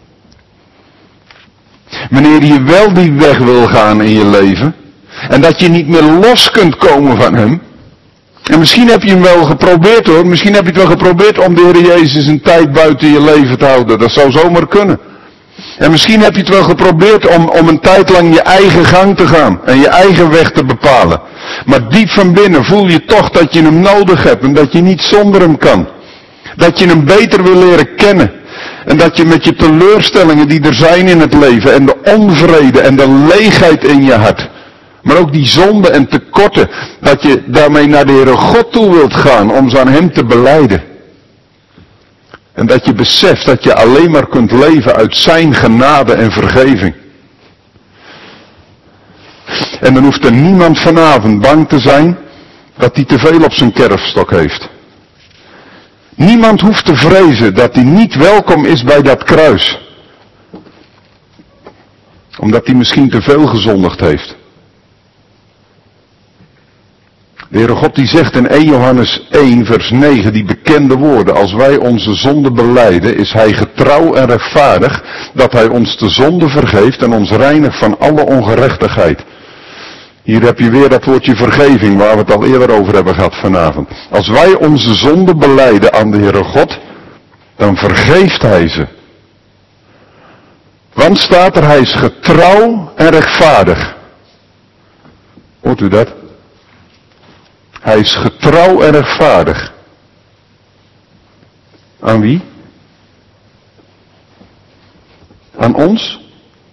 Wanneer je wel die weg wil gaan in je leven en dat je niet meer los kunt komen van hem. En misschien heb je hem wel geprobeerd hoor, misschien heb je het wel geprobeerd om de Heer Jezus een tijd buiten je leven te houden, dat zou zomaar kunnen. En misschien heb je het wel geprobeerd om, om een tijd lang je eigen gang te gaan en je eigen weg te bepalen. Maar diep van binnen voel je toch dat je hem nodig hebt en dat je niet zonder hem kan. Dat je hem beter wil leren kennen. En dat je met je teleurstellingen die er zijn in het leven en de onvrede en de leegheid in je hart, maar ook die zonde en tekorten, dat je daarmee naar de Heere God toe wilt gaan om ze aan hem te belijden. En dat je beseft dat je alleen maar kunt leven uit zijn genade en vergeving. En dan hoeft er niemand vanavond bang te zijn dat hij te veel op zijn kerfstok heeft. Niemand hoeft te vrezen dat hij niet welkom is bij dat kruis. Omdat hij misschien te veel gezondigd heeft. De Heere God die zegt in eerste Johannes één vers negen die bekende woorden. Als wij onze zonde belijden is Hij getrouw en rechtvaardig dat Hij ons de zonde vergeeft en ons reinigt van alle ongerechtigheid. Hier heb je weer dat woordje vergeving waar we het al eerder over hebben gehad vanavond. Als wij onze zonde belijden aan de Heere God, dan vergeeft Hij ze. Want staat er, Hij is getrouw en rechtvaardig. Hoort u dat? Hij is getrouw en rechtvaardig. Aan wie? Aan ons?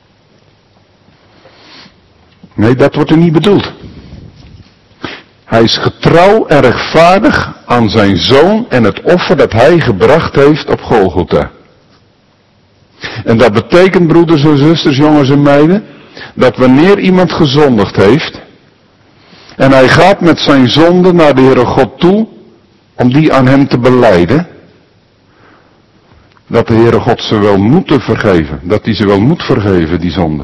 Nee, dat wordt er niet bedoeld. Hij is getrouw en rechtvaardig aan zijn Zoon en het offer dat Hij gebracht heeft op Golgotha. En dat betekent, broeders en zusters, jongens en meiden, dat wanneer iemand gezondigd heeft, en hij gaat met zijn zonde naar de Heere God toe, om die aan hem te belijden, dat de Heere God ze wel moet vergeven, dat hij ze wel moet vergeven, die zonde.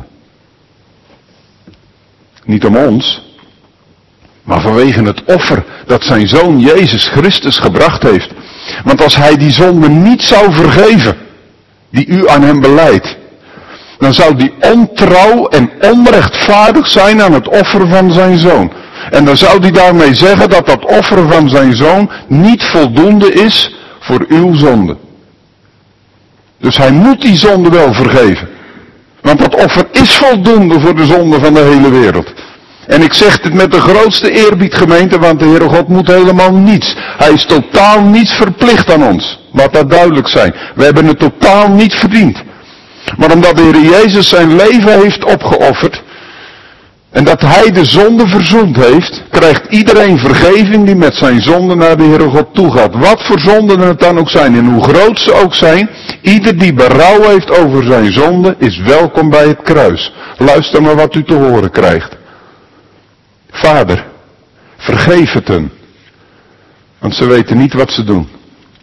Niet om ons, maar vanwege het offer dat zijn Zoon Jezus Christus gebracht heeft. Want als Hij die zonde niet zou vergeven, die u aan hem belijdt, dan zou die ontrouw en onrechtvaardig zijn aan het offer van zijn Zoon. En dan zou hij daarmee zeggen dat dat offer van zijn Zoon niet voldoende is voor uw zonde. Dus Hij moet die zonde wel vergeven. Want dat offer is voldoende voor de zonde van de hele wereld. En ik zeg dit met de grootste eerbied, gemeente, want de Heere God moet helemaal niets. Hij is totaal niets verplicht aan ons. Laat dat duidelijk zijn. We hebben het totaal niet verdiend. Maar omdat de Heer Jezus zijn leven heeft opgeofferd, en dat Hij de zonde verzoend heeft, krijgt iedereen vergeving die met zijn zonde naar de Heere God toe gaat. Wat voor zonden het dan ook zijn en hoe groot ze ook zijn, ieder die berouw heeft over zijn zonde is welkom bij het kruis. Luister maar wat u te horen krijgt. Vader, vergeef het hen, want ze weten niet wat ze doen.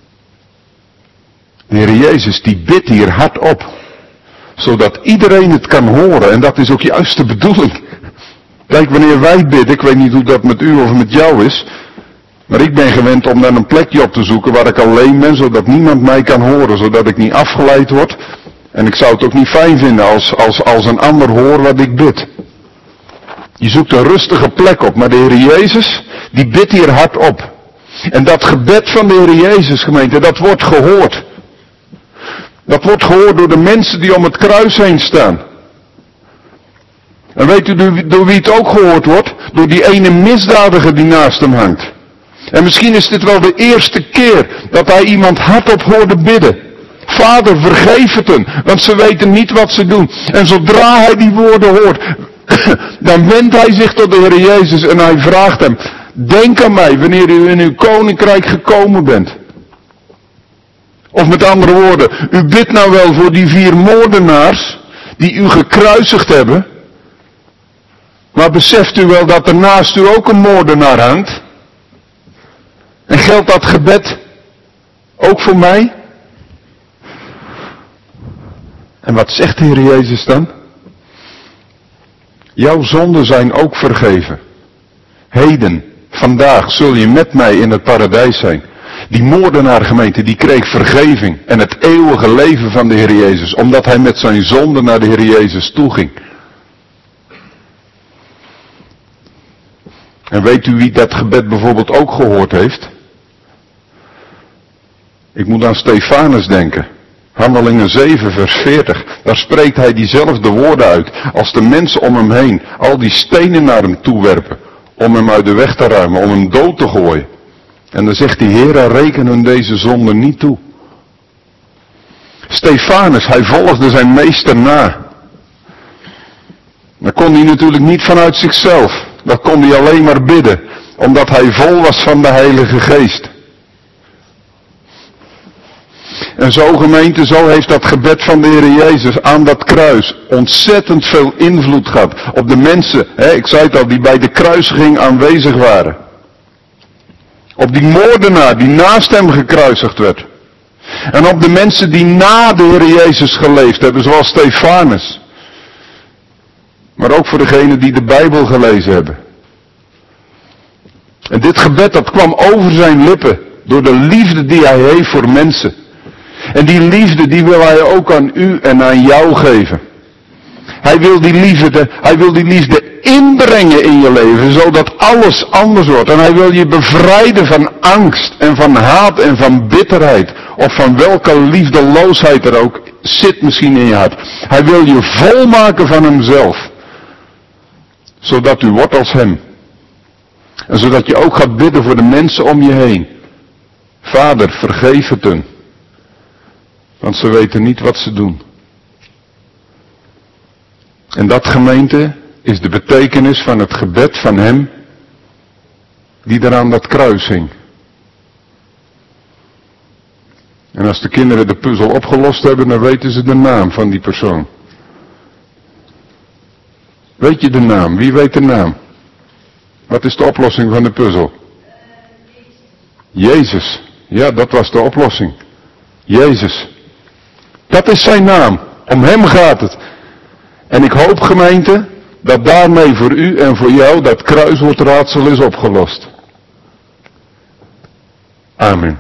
De Heer Jezus die bidt hier hardop, zodat iedereen het kan horen en dat is ook juist de bedoeling. Kijk, wanneer wij bidden, ik weet niet hoe dat met u of met jou is, maar ik ben gewend om dan een plekje op te zoeken waar ik alleen ben, zodat niemand mij kan horen, zodat ik niet afgeleid word. En ik zou het ook niet fijn vinden als, als, als een ander hoort wat ik bid. Je zoekt een rustige plek op, maar de Heer Jezus, die bidt hier hardop. En dat gebed van de Heer Jezus, gemeente, dat wordt gehoord. Dat wordt gehoord door de mensen die om het kruis heen staan. En weet u door wie het ook gehoord wordt? Door die ene misdadiger die naast hem hangt. En misschien is dit wel de eerste keer dat hij iemand hardop hoorde bidden. Vader, vergeef het hen, want ze weten niet wat ze doen. En zodra hij die woorden hoort, dan wendt hij zich tot de Heer Jezus en hij vraagt hem, denk aan mij wanneer u in uw koninkrijk gekomen bent. Of met andere woorden, u bidt nou wel voor die vier moordenaars die u gekruisigd hebben. Maar beseft u wel dat er naast u ook een moordenaar hangt? En geldt dat gebed ook voor mij? En wat zegt de Heer Jezus dan? Jouw zonden zijn ook vergeven. Heden, vandaag zul je met mij in het paradijs zijn. Die moordenaar, gemeente, die kreeg vergeving en het eeuwige leven van de Heer Jezus, omdat hij met zijn zonde naar de Heer Jezus toeging. En weet u wie dat gebed bijvoorbeeld ook gehoord heeft? Ik moet aan Stefanus denken. Handelingen zeven vers veertig. Daar spreekt hij diezelfde woorden uit. Als de mensen om hem heen al die stenen naar hem toewerpen. Om hem uit de weg te ruimen. Om hem dood te gooien. En dan zegt die Heer, reken hun deze zonde niet toe. Stefanus, hij volgde zijn meester na. Dat kon hij natuurlijk niet vanuit zichzelf. Dat kon hij alleen maar bidden. Omdat hij vol was van de Heilige Geest. En En zo gemeente, zo heeft dat gebed van de Heer Jezus aan dat kruis ontzettend veel invloed gehad op de mensen, hè, ik zei het al, die bij de kruisiging aanwezig waren. Op die moordenaar die naast hem gekruisigd werd. En op de mensen die na de Heer Jezus geleefd hebben, zoals Stefanus. Maar ook voor degenen die de Bijbel gelezen hebben. En dit gebed dat kwam over zijn lippen door de liefde die hij heeft voor mensen. En die liefde die wil hij ook aan u en aan jou geven. Hij wil die liefde, hij wil die liefde inbrengen in je leven, zodat alles anders wordt. En hij wil je bevrijden van angst en van haat en van bitterheid. Of van welke liefdeloosheid er ook zit misschien in je hart. Hij wil je volmaken van hemzelf. Zodat u wordt als hem. En zodat je ook gaat bidden voor de mensen om je heen. Vader, vergeef het hun. Want ze weten niet wat ze doen. En dat, gemeente, is de betekenis van het gebed van hem die er aan dat kruis hing. En als de kinderen de puzzel opgelost hebben, dan weten ze de naam van die persoon. Weet je de naam? Wie weet de naam? Wat is de oplossing van de puzzel? Jezus. Ja, dat was de oplossing. Jezus. Dat is zijn naam. Om hem gaat het. En ik hoop, gemeente, dat daarmee voor u en voor jou dat kruiswoordraadsel is opgelost. Amen.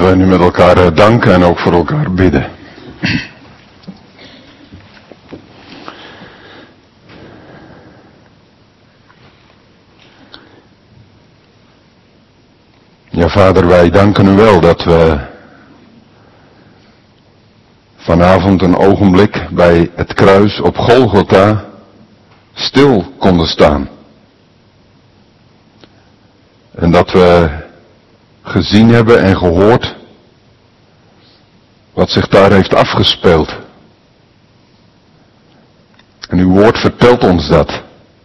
Laten we nu met elkaar danken en ook voor elkaar bidden. Ja, Vader, wij danken u wel dat we vanavond een ogenblik bij het kruis op Golgotha stil konden staan. En dat we gezien hebben en gehoord wat zich daar heeft afgespeeld. En uw woord vertelt ons dat.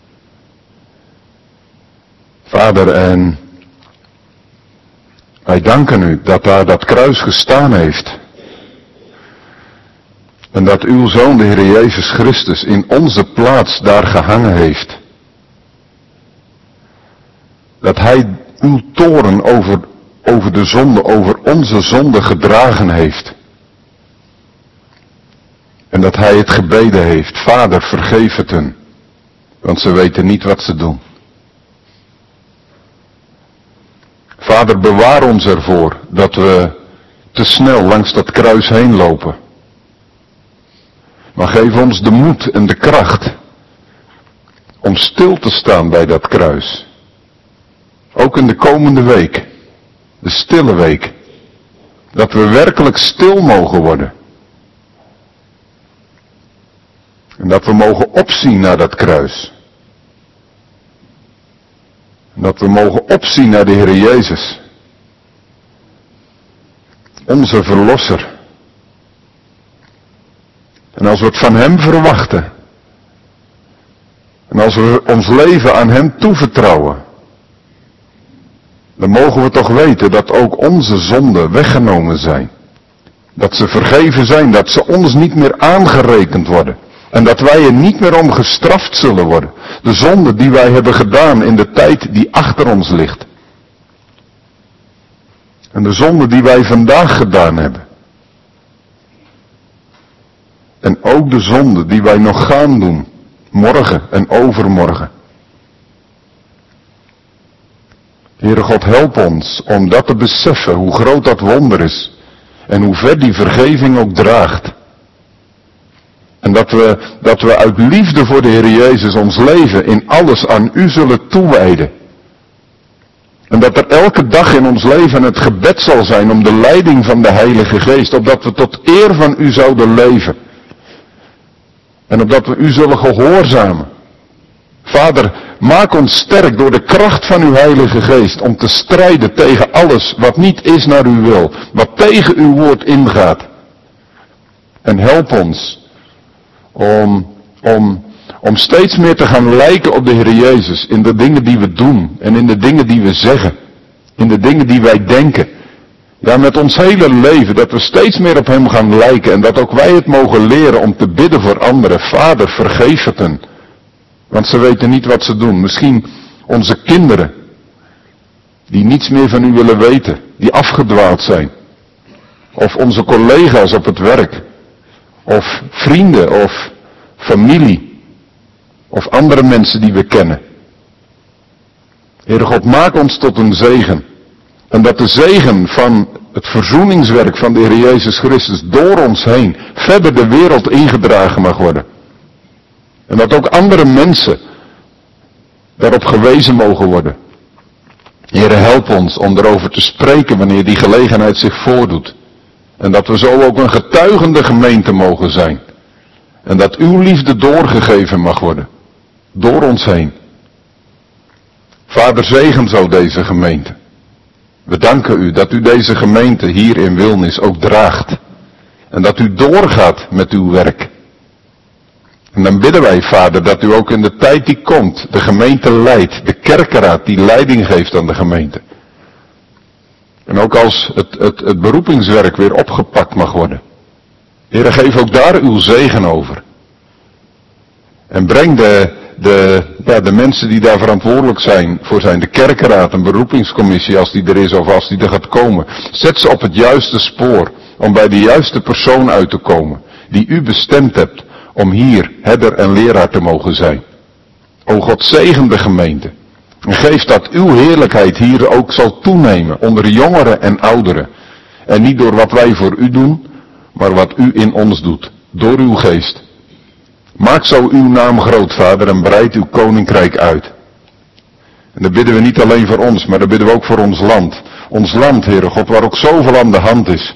Vader, en wij danken u dat daar dat kruis gestaan heeft. En dat uw Zoon, de Heer Jezus Christus, in onze plaats daar gehangen heeft. Dat hij uw toorn over, over de zonde, over onze zonde gedragen heeft. En dat hij het gebeden heeft: Vader, vergeef het hen, want ze weten niet wat ze doen. Vader, bewaar ons ervoor dat we te snel langs dat kruis heen lopen. Maar geef ons de moed en de kracht om stil te staan bij dat kruis. Ook in de komende week, de stille week, dat we werkelijk stil mogen worden. En dat we mogen opzien naar dat kruis. En dat we mogen opzien naar de Heer Jezus. Onze Verlosser. En als we het van Hem verwachten. En als we ons leven aan Hem toevertrouwen. Dan mogen we toch weten dat ook onze zonden weggenomen zijn. Dat ze vergeven zijn, dat ze ons niet meer aangerekend worden. En dat wij er niet meer om gestraft zullen worden. De zonde die wij hebben gedaan in de tijd die achter ons ligt. En de zonde die wij vandaag gedaan hebben. En ook de zonde die wij nog gaan doen. Morgen en overmorgen. Heere God, help ons om dat te beseffen, hoe groot dat wonder is. En hoe ver die vergeving ook draagt. En dat we, dat we uit liefde voor de Heer Jezus ons leven in alles aan u zullen toewijden. En dat er elke dag in ons leven het gebed zal zijn om de leiding van de Heilige Geest. Opdat we tot eer van u zouden leven. En opdat we u zullen gehoorzamen. Vader, maak ons sterk door de kracht van uw Heilige Geest om te strijden tegen alles wat niet is naar uw wil. Wat tegen uw woord ingaat. En help ons om, om, om steeds meer te gaan lijken op de Heer Jezus in de dingen die we doen en in de dingen die we zeggen. In de dingen die wij denken. Ja, met ons hele leven, dat we steeds meer op Hem gaan lijken en dat ook wij het mogen leren om te bidden voor anderen. Vader, vergeef het hen. Want ze weten niet wat ze doen. Misschien onze kinderen, die niets meer van u willen weten, die afgedwaald zijn. Of onze collega's op het werk. Of vrienden, of familie. Of andere mensen die we kennen. Heere God, maak ons tot een zegen. En dat de zegen van het verzoeningswerk van de Heer Jezus Christus door ons heen verder de wereld ingedragen mag worden. En dat ook andere mensen daarop gewezen mogen worden. Heere, help ons om erover te spreken wanneer die gelegenheid zich voordoet. En dat we zo ook een getuigende gemeente mogen zijn. En dat uw liefde doorgegeven mag worden. Door ons heen. Vader, zegen zo deze gemeente. We danken u dat u deze gemeente hier in Wilnis ook draagt. En dat u doorgaat met uw werk. En dan bidden wij, Vader, dat u ook in de tijd die komt de gemeente leidt. De kerkenraad die leiding geeft aan de gemeente. En ook als het, het, het beroepingswerk weer opgepakt mag worden. Heere, geef ook daar uw zegen over. En breng de, de, ja, de mensen die daar verantwoordelijk zijn voor zijn, de kerkenraad, een beroepingscommissie als die er is of als die er gaat komen. Zet ze op het juiste spoor om bij de juiste persoon uit te komen die u bestemd hebt om hier herder en leraar te mogen zijn. O God, zegen de gemeente. En geef dat uw heerlijkheid hier ook zal toenemen onder jongeren en ouderen. En niet door wat wij voor u doen, maar wat u in ons doet. Door uw geest. Maak zo uw naam groot, Vader, en breid uw koninkrijk uit. En dat bidden we niet alleen voor ons, maar dat bidden we ook voor ons land. Ons land, Heere God, waar ook zoveel aan de hand is.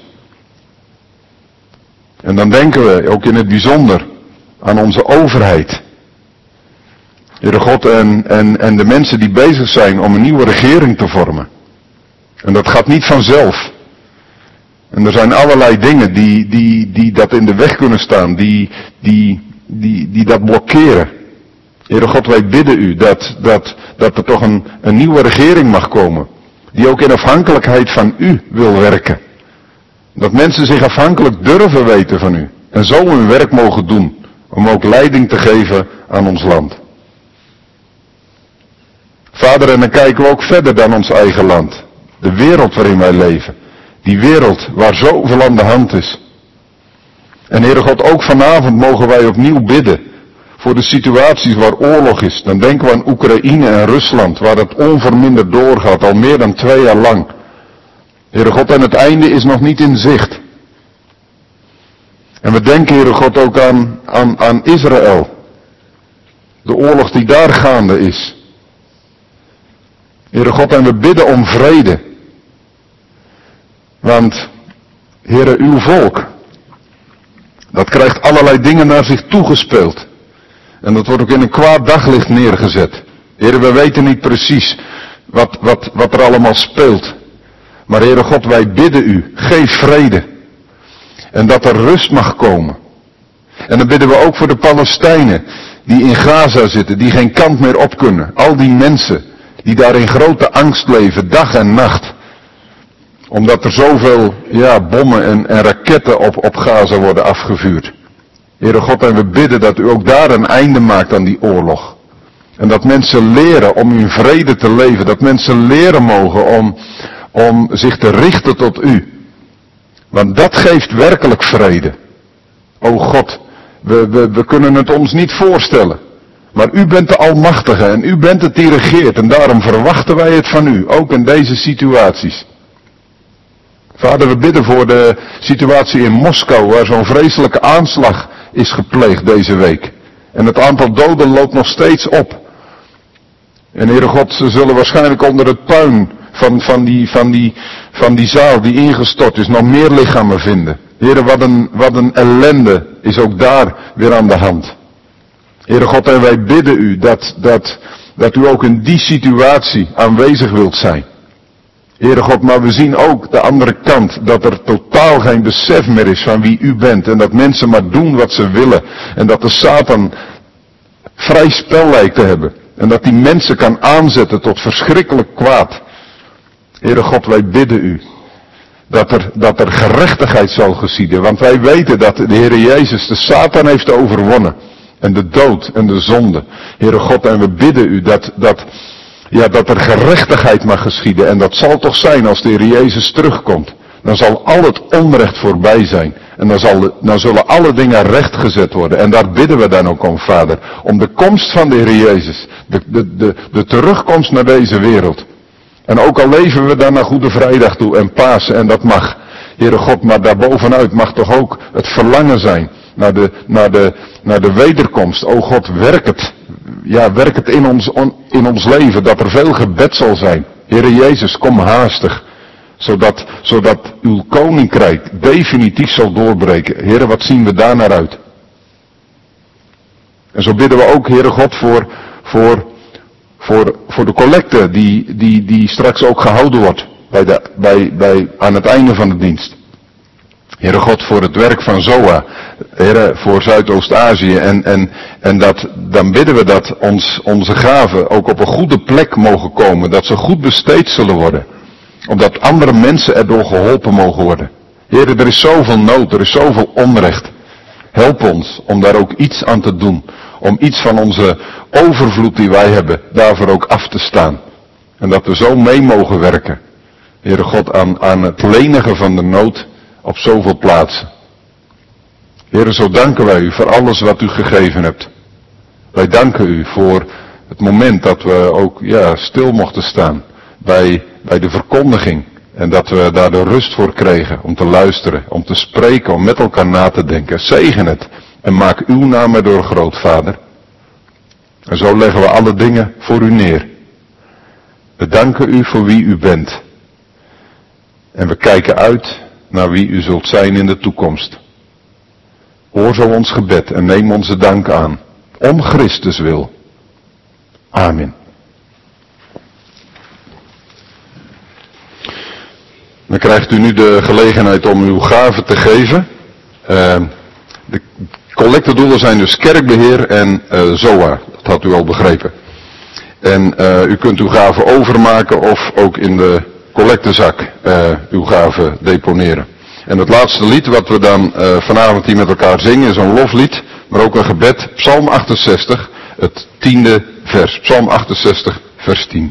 En dan denken we ook in het bijzonder aan onze overheid. Heere God, en, en, en de mensen die bezig zijn om een nieuwe regering te vormen. En dat gaat niet vanzelf. En er zijn allerlei dingen die, die, die dat in de weg kunnen staan, die, die, die, die dat blokkeren. Heere God, wij bidden u dat, dat, dat er toch een, een nieuwe regering mag komen. Die ook in afhankelijkheid van u wil werken. Dat mensen zich afhankelijk durven weten van u. En zo hun werk mogen doen. Om ook leiding te geven aan ons land. Vader, en dan kijken we ook verder dan ons eigen land. De wereld waarin wij leven. Die wereld waar zoveel aan de hand is. En Heere God, ook vanavond mogen wij opnieuw bidden. Voor de situaties waar oorlog is. Dan denken we aan Oekraïne en Rusland. Waar het onverminderd doorgaat. Al meer dan twee jaar lang. Heere God, en het einde is nog niet in zicht. En we denken, Heere God, ook aan, aan, aan Israël. De oorlog die daar gaande is. Heere God, en we bidden om vrede. Want, Heere, uw volk, dat krijgt allerlei dingen naar zich toegespeeld. En dat wordt ook in een kwaad daglicht neergezet. Heere, we weten niet precies wat, wat, wat er allemaal speelt. Maar Heere God, wij bidden u, geef vrede. En dat er rust mag komen. En dan bidden we ook voor de Palestijnen, die in Gaza zitten, die geen kant meer op kunnen. Al die mensen, die daar in grote angst leven, dag en nacht. Omdat er zoveel, ja, bommen en, en raketten op, op Gaza worden afgevuurd. Heere God, en we bidden dat u ook daar een einde maakt aan die oorlog. En dat mensen leren om in vrede te leven. Dat mensen leren mogen om, om zich te richten tot u. Want dat geeft werkelijk vrede. O God, we, we, we kunnen het ons niet voorstellen. Maar u bent de Almachtige en u bent het die regeert. En daarom verwachten wij het van u, ook in deze situaties. Vader, we bidden voor de situatie in Moskou, waar zo'n vreselijke aanslag is gepleegd deze week. En het aantal doden loopt nog steeds op. En Heere God, ze zullen waarschijnlijk onder het puin van, van, die, van, die, van die zaal die ingestort is nog meer lichamen vinden. Heere, wat een, wat een ellende is ook daar weer aan de hand. Heere God, en wij bidden u dat, dat, dat u ook in die situatie aanwezig wilt zijn. Heere God, maar we zien ook de andere kant, dat er totaal geen besef meer is van wie u bent. En dat mensen maar doen wat ze willen. En dat de Satan vrij spel lijkt te hebben. En dat die mensen kan aanzetten tot verschrikkelijk kwaad. Heere God, wij bidden u. Dat er, dat er gerechtigheid zal geschieden. Want wij weten dat de Heere Jezus de Satan heeft overwonnen. En de dood en de zonde. Heere God, en we bidden u dat, dat, ja, dat er gerechtigheid mag geschieden. En dat zal toch zijn als de Heer Jezus terugkomt. Dan zal al het onrecht voorbij zijn. En dan, zal de, dan zullen alle dingen rechtgezet worden. En daar bidden we dan ook om, Vader. Om de komst van de Heer Jezus. De, de, de, de terugkomst naar deze wereld. En ook al leven we dan naar Goede Vrijdag toe en Pasen. En dat mag. Heere God, maar daarbovenuit mag toch ook het verlangen zijn. Naar de, naar de, naar de wederkomst. O God, werk het. Ja, werk het in ons, on, in ons leven. Dat er veel gebed zal zijn. Heere Jezus, kom haastig. Zodat, zodat uw koninkrijk definitief zal doorbreken. Heere, wat zien we daar naar uit? En zo bidden we ook, Heere God, voor, voor, voor, voor de collecte die, die, die straks ook gehouden wordt. Bij de, bij, bij, aan het einde van de dienst. Heere God, voor het werk van Zoa. Heere, voor Zuidoost-Azië. En, en, en dat, dan bidden we dat ons, onze gaven ook op een goede plek mogen komen. Dat ze goed besteed zullen worden. Omdat andere mensen erdoor geholpen mogen worden. Heere, er is zoveel nood, er is zoveel onrecht. Help ons om daar ook iets aan te doen. Om iets van onze overvloed die wij hebben, daarvoor ook af te staan. En dat we zo mee mogen werken. Heere God, aan, aan het lenigen van de nood op zoveel plaatsen. Heere, zo danken wij u voor alles wat u gegeven hebt. Wij danken u voor het moment dat we ook ja, stil mochten staan bij, bij de verkondiging En dat we daar de rust voor kregen om te luisteren, om te spreken, om met elkaar na te denken. Zegen het en maak uw naam erdoor groot, Vader. En zo leggen we alle dingen voor u neer. We danken u voor wie u bent. En we kijken uit naar wie u zult zijn in de toekomst. Hoor zo ons gebed en neem onze dank aan. Om Christus wil. Amen. Dan krijgt u nu de gelegenheid om uw gaven te geven. Uh, de collectedoelen zijn dus kerkbeheer en uh, Z O A. Dat had u al begrepen. En uh, u kunt uw gaven overmaken of ook in de collectezak uh, uw gaven deponeren. En het laatste lied wat we dan uh, vanavond hier met elkaar zingen is een loflied, maar ook een gebed. Psalm achtenzestig, het tiende vers. Psalm achtenzestig, vers tien.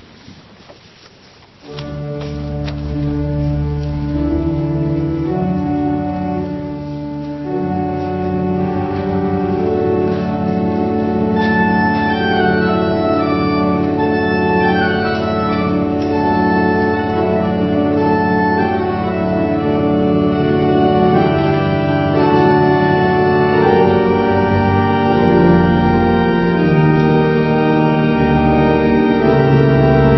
Amen.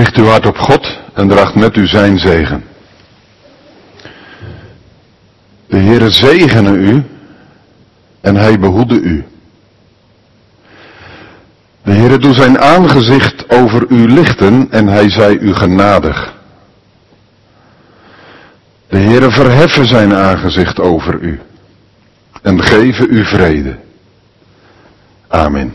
Richt uw hart op God en draagt met u zijn zegen. De Heere zegene u en hij behoede u. De Heere doet zijn aangezicht over u lichten en hij zij u genadig. De Heere verheffen zijn aangezicht over u en geven u vrede. Amen.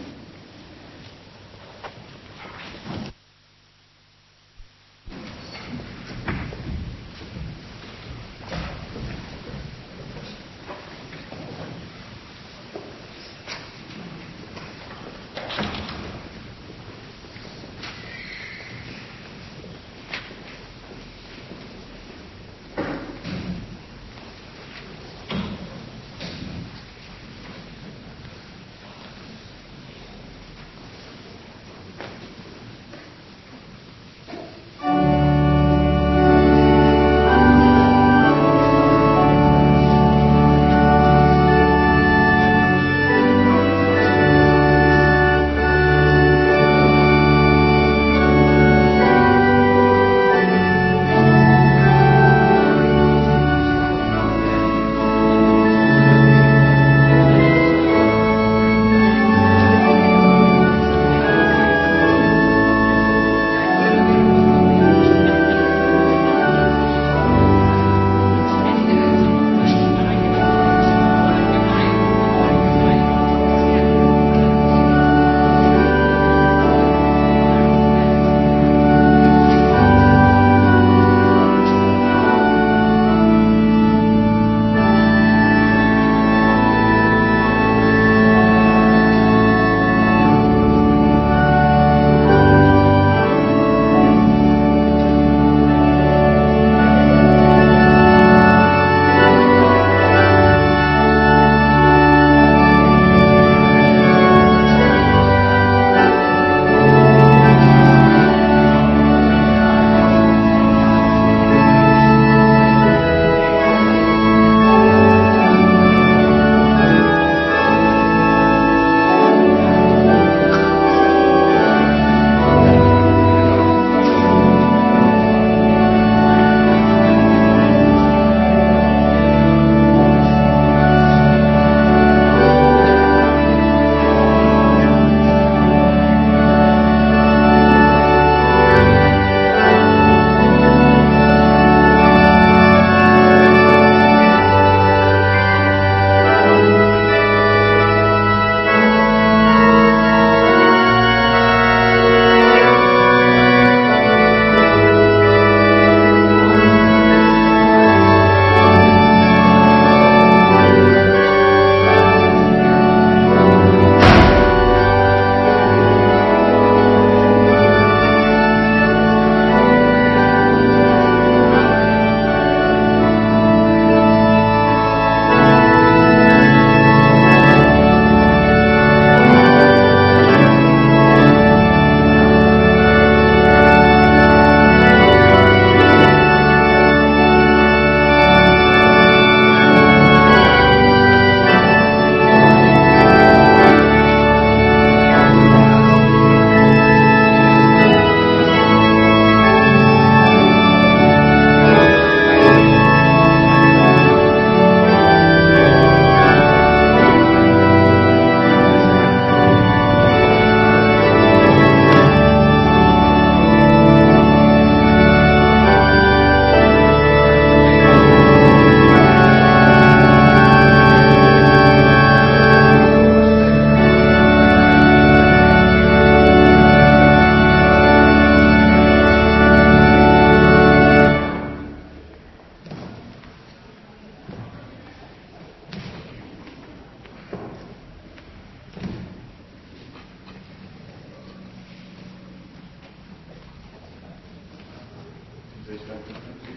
Wees welkom.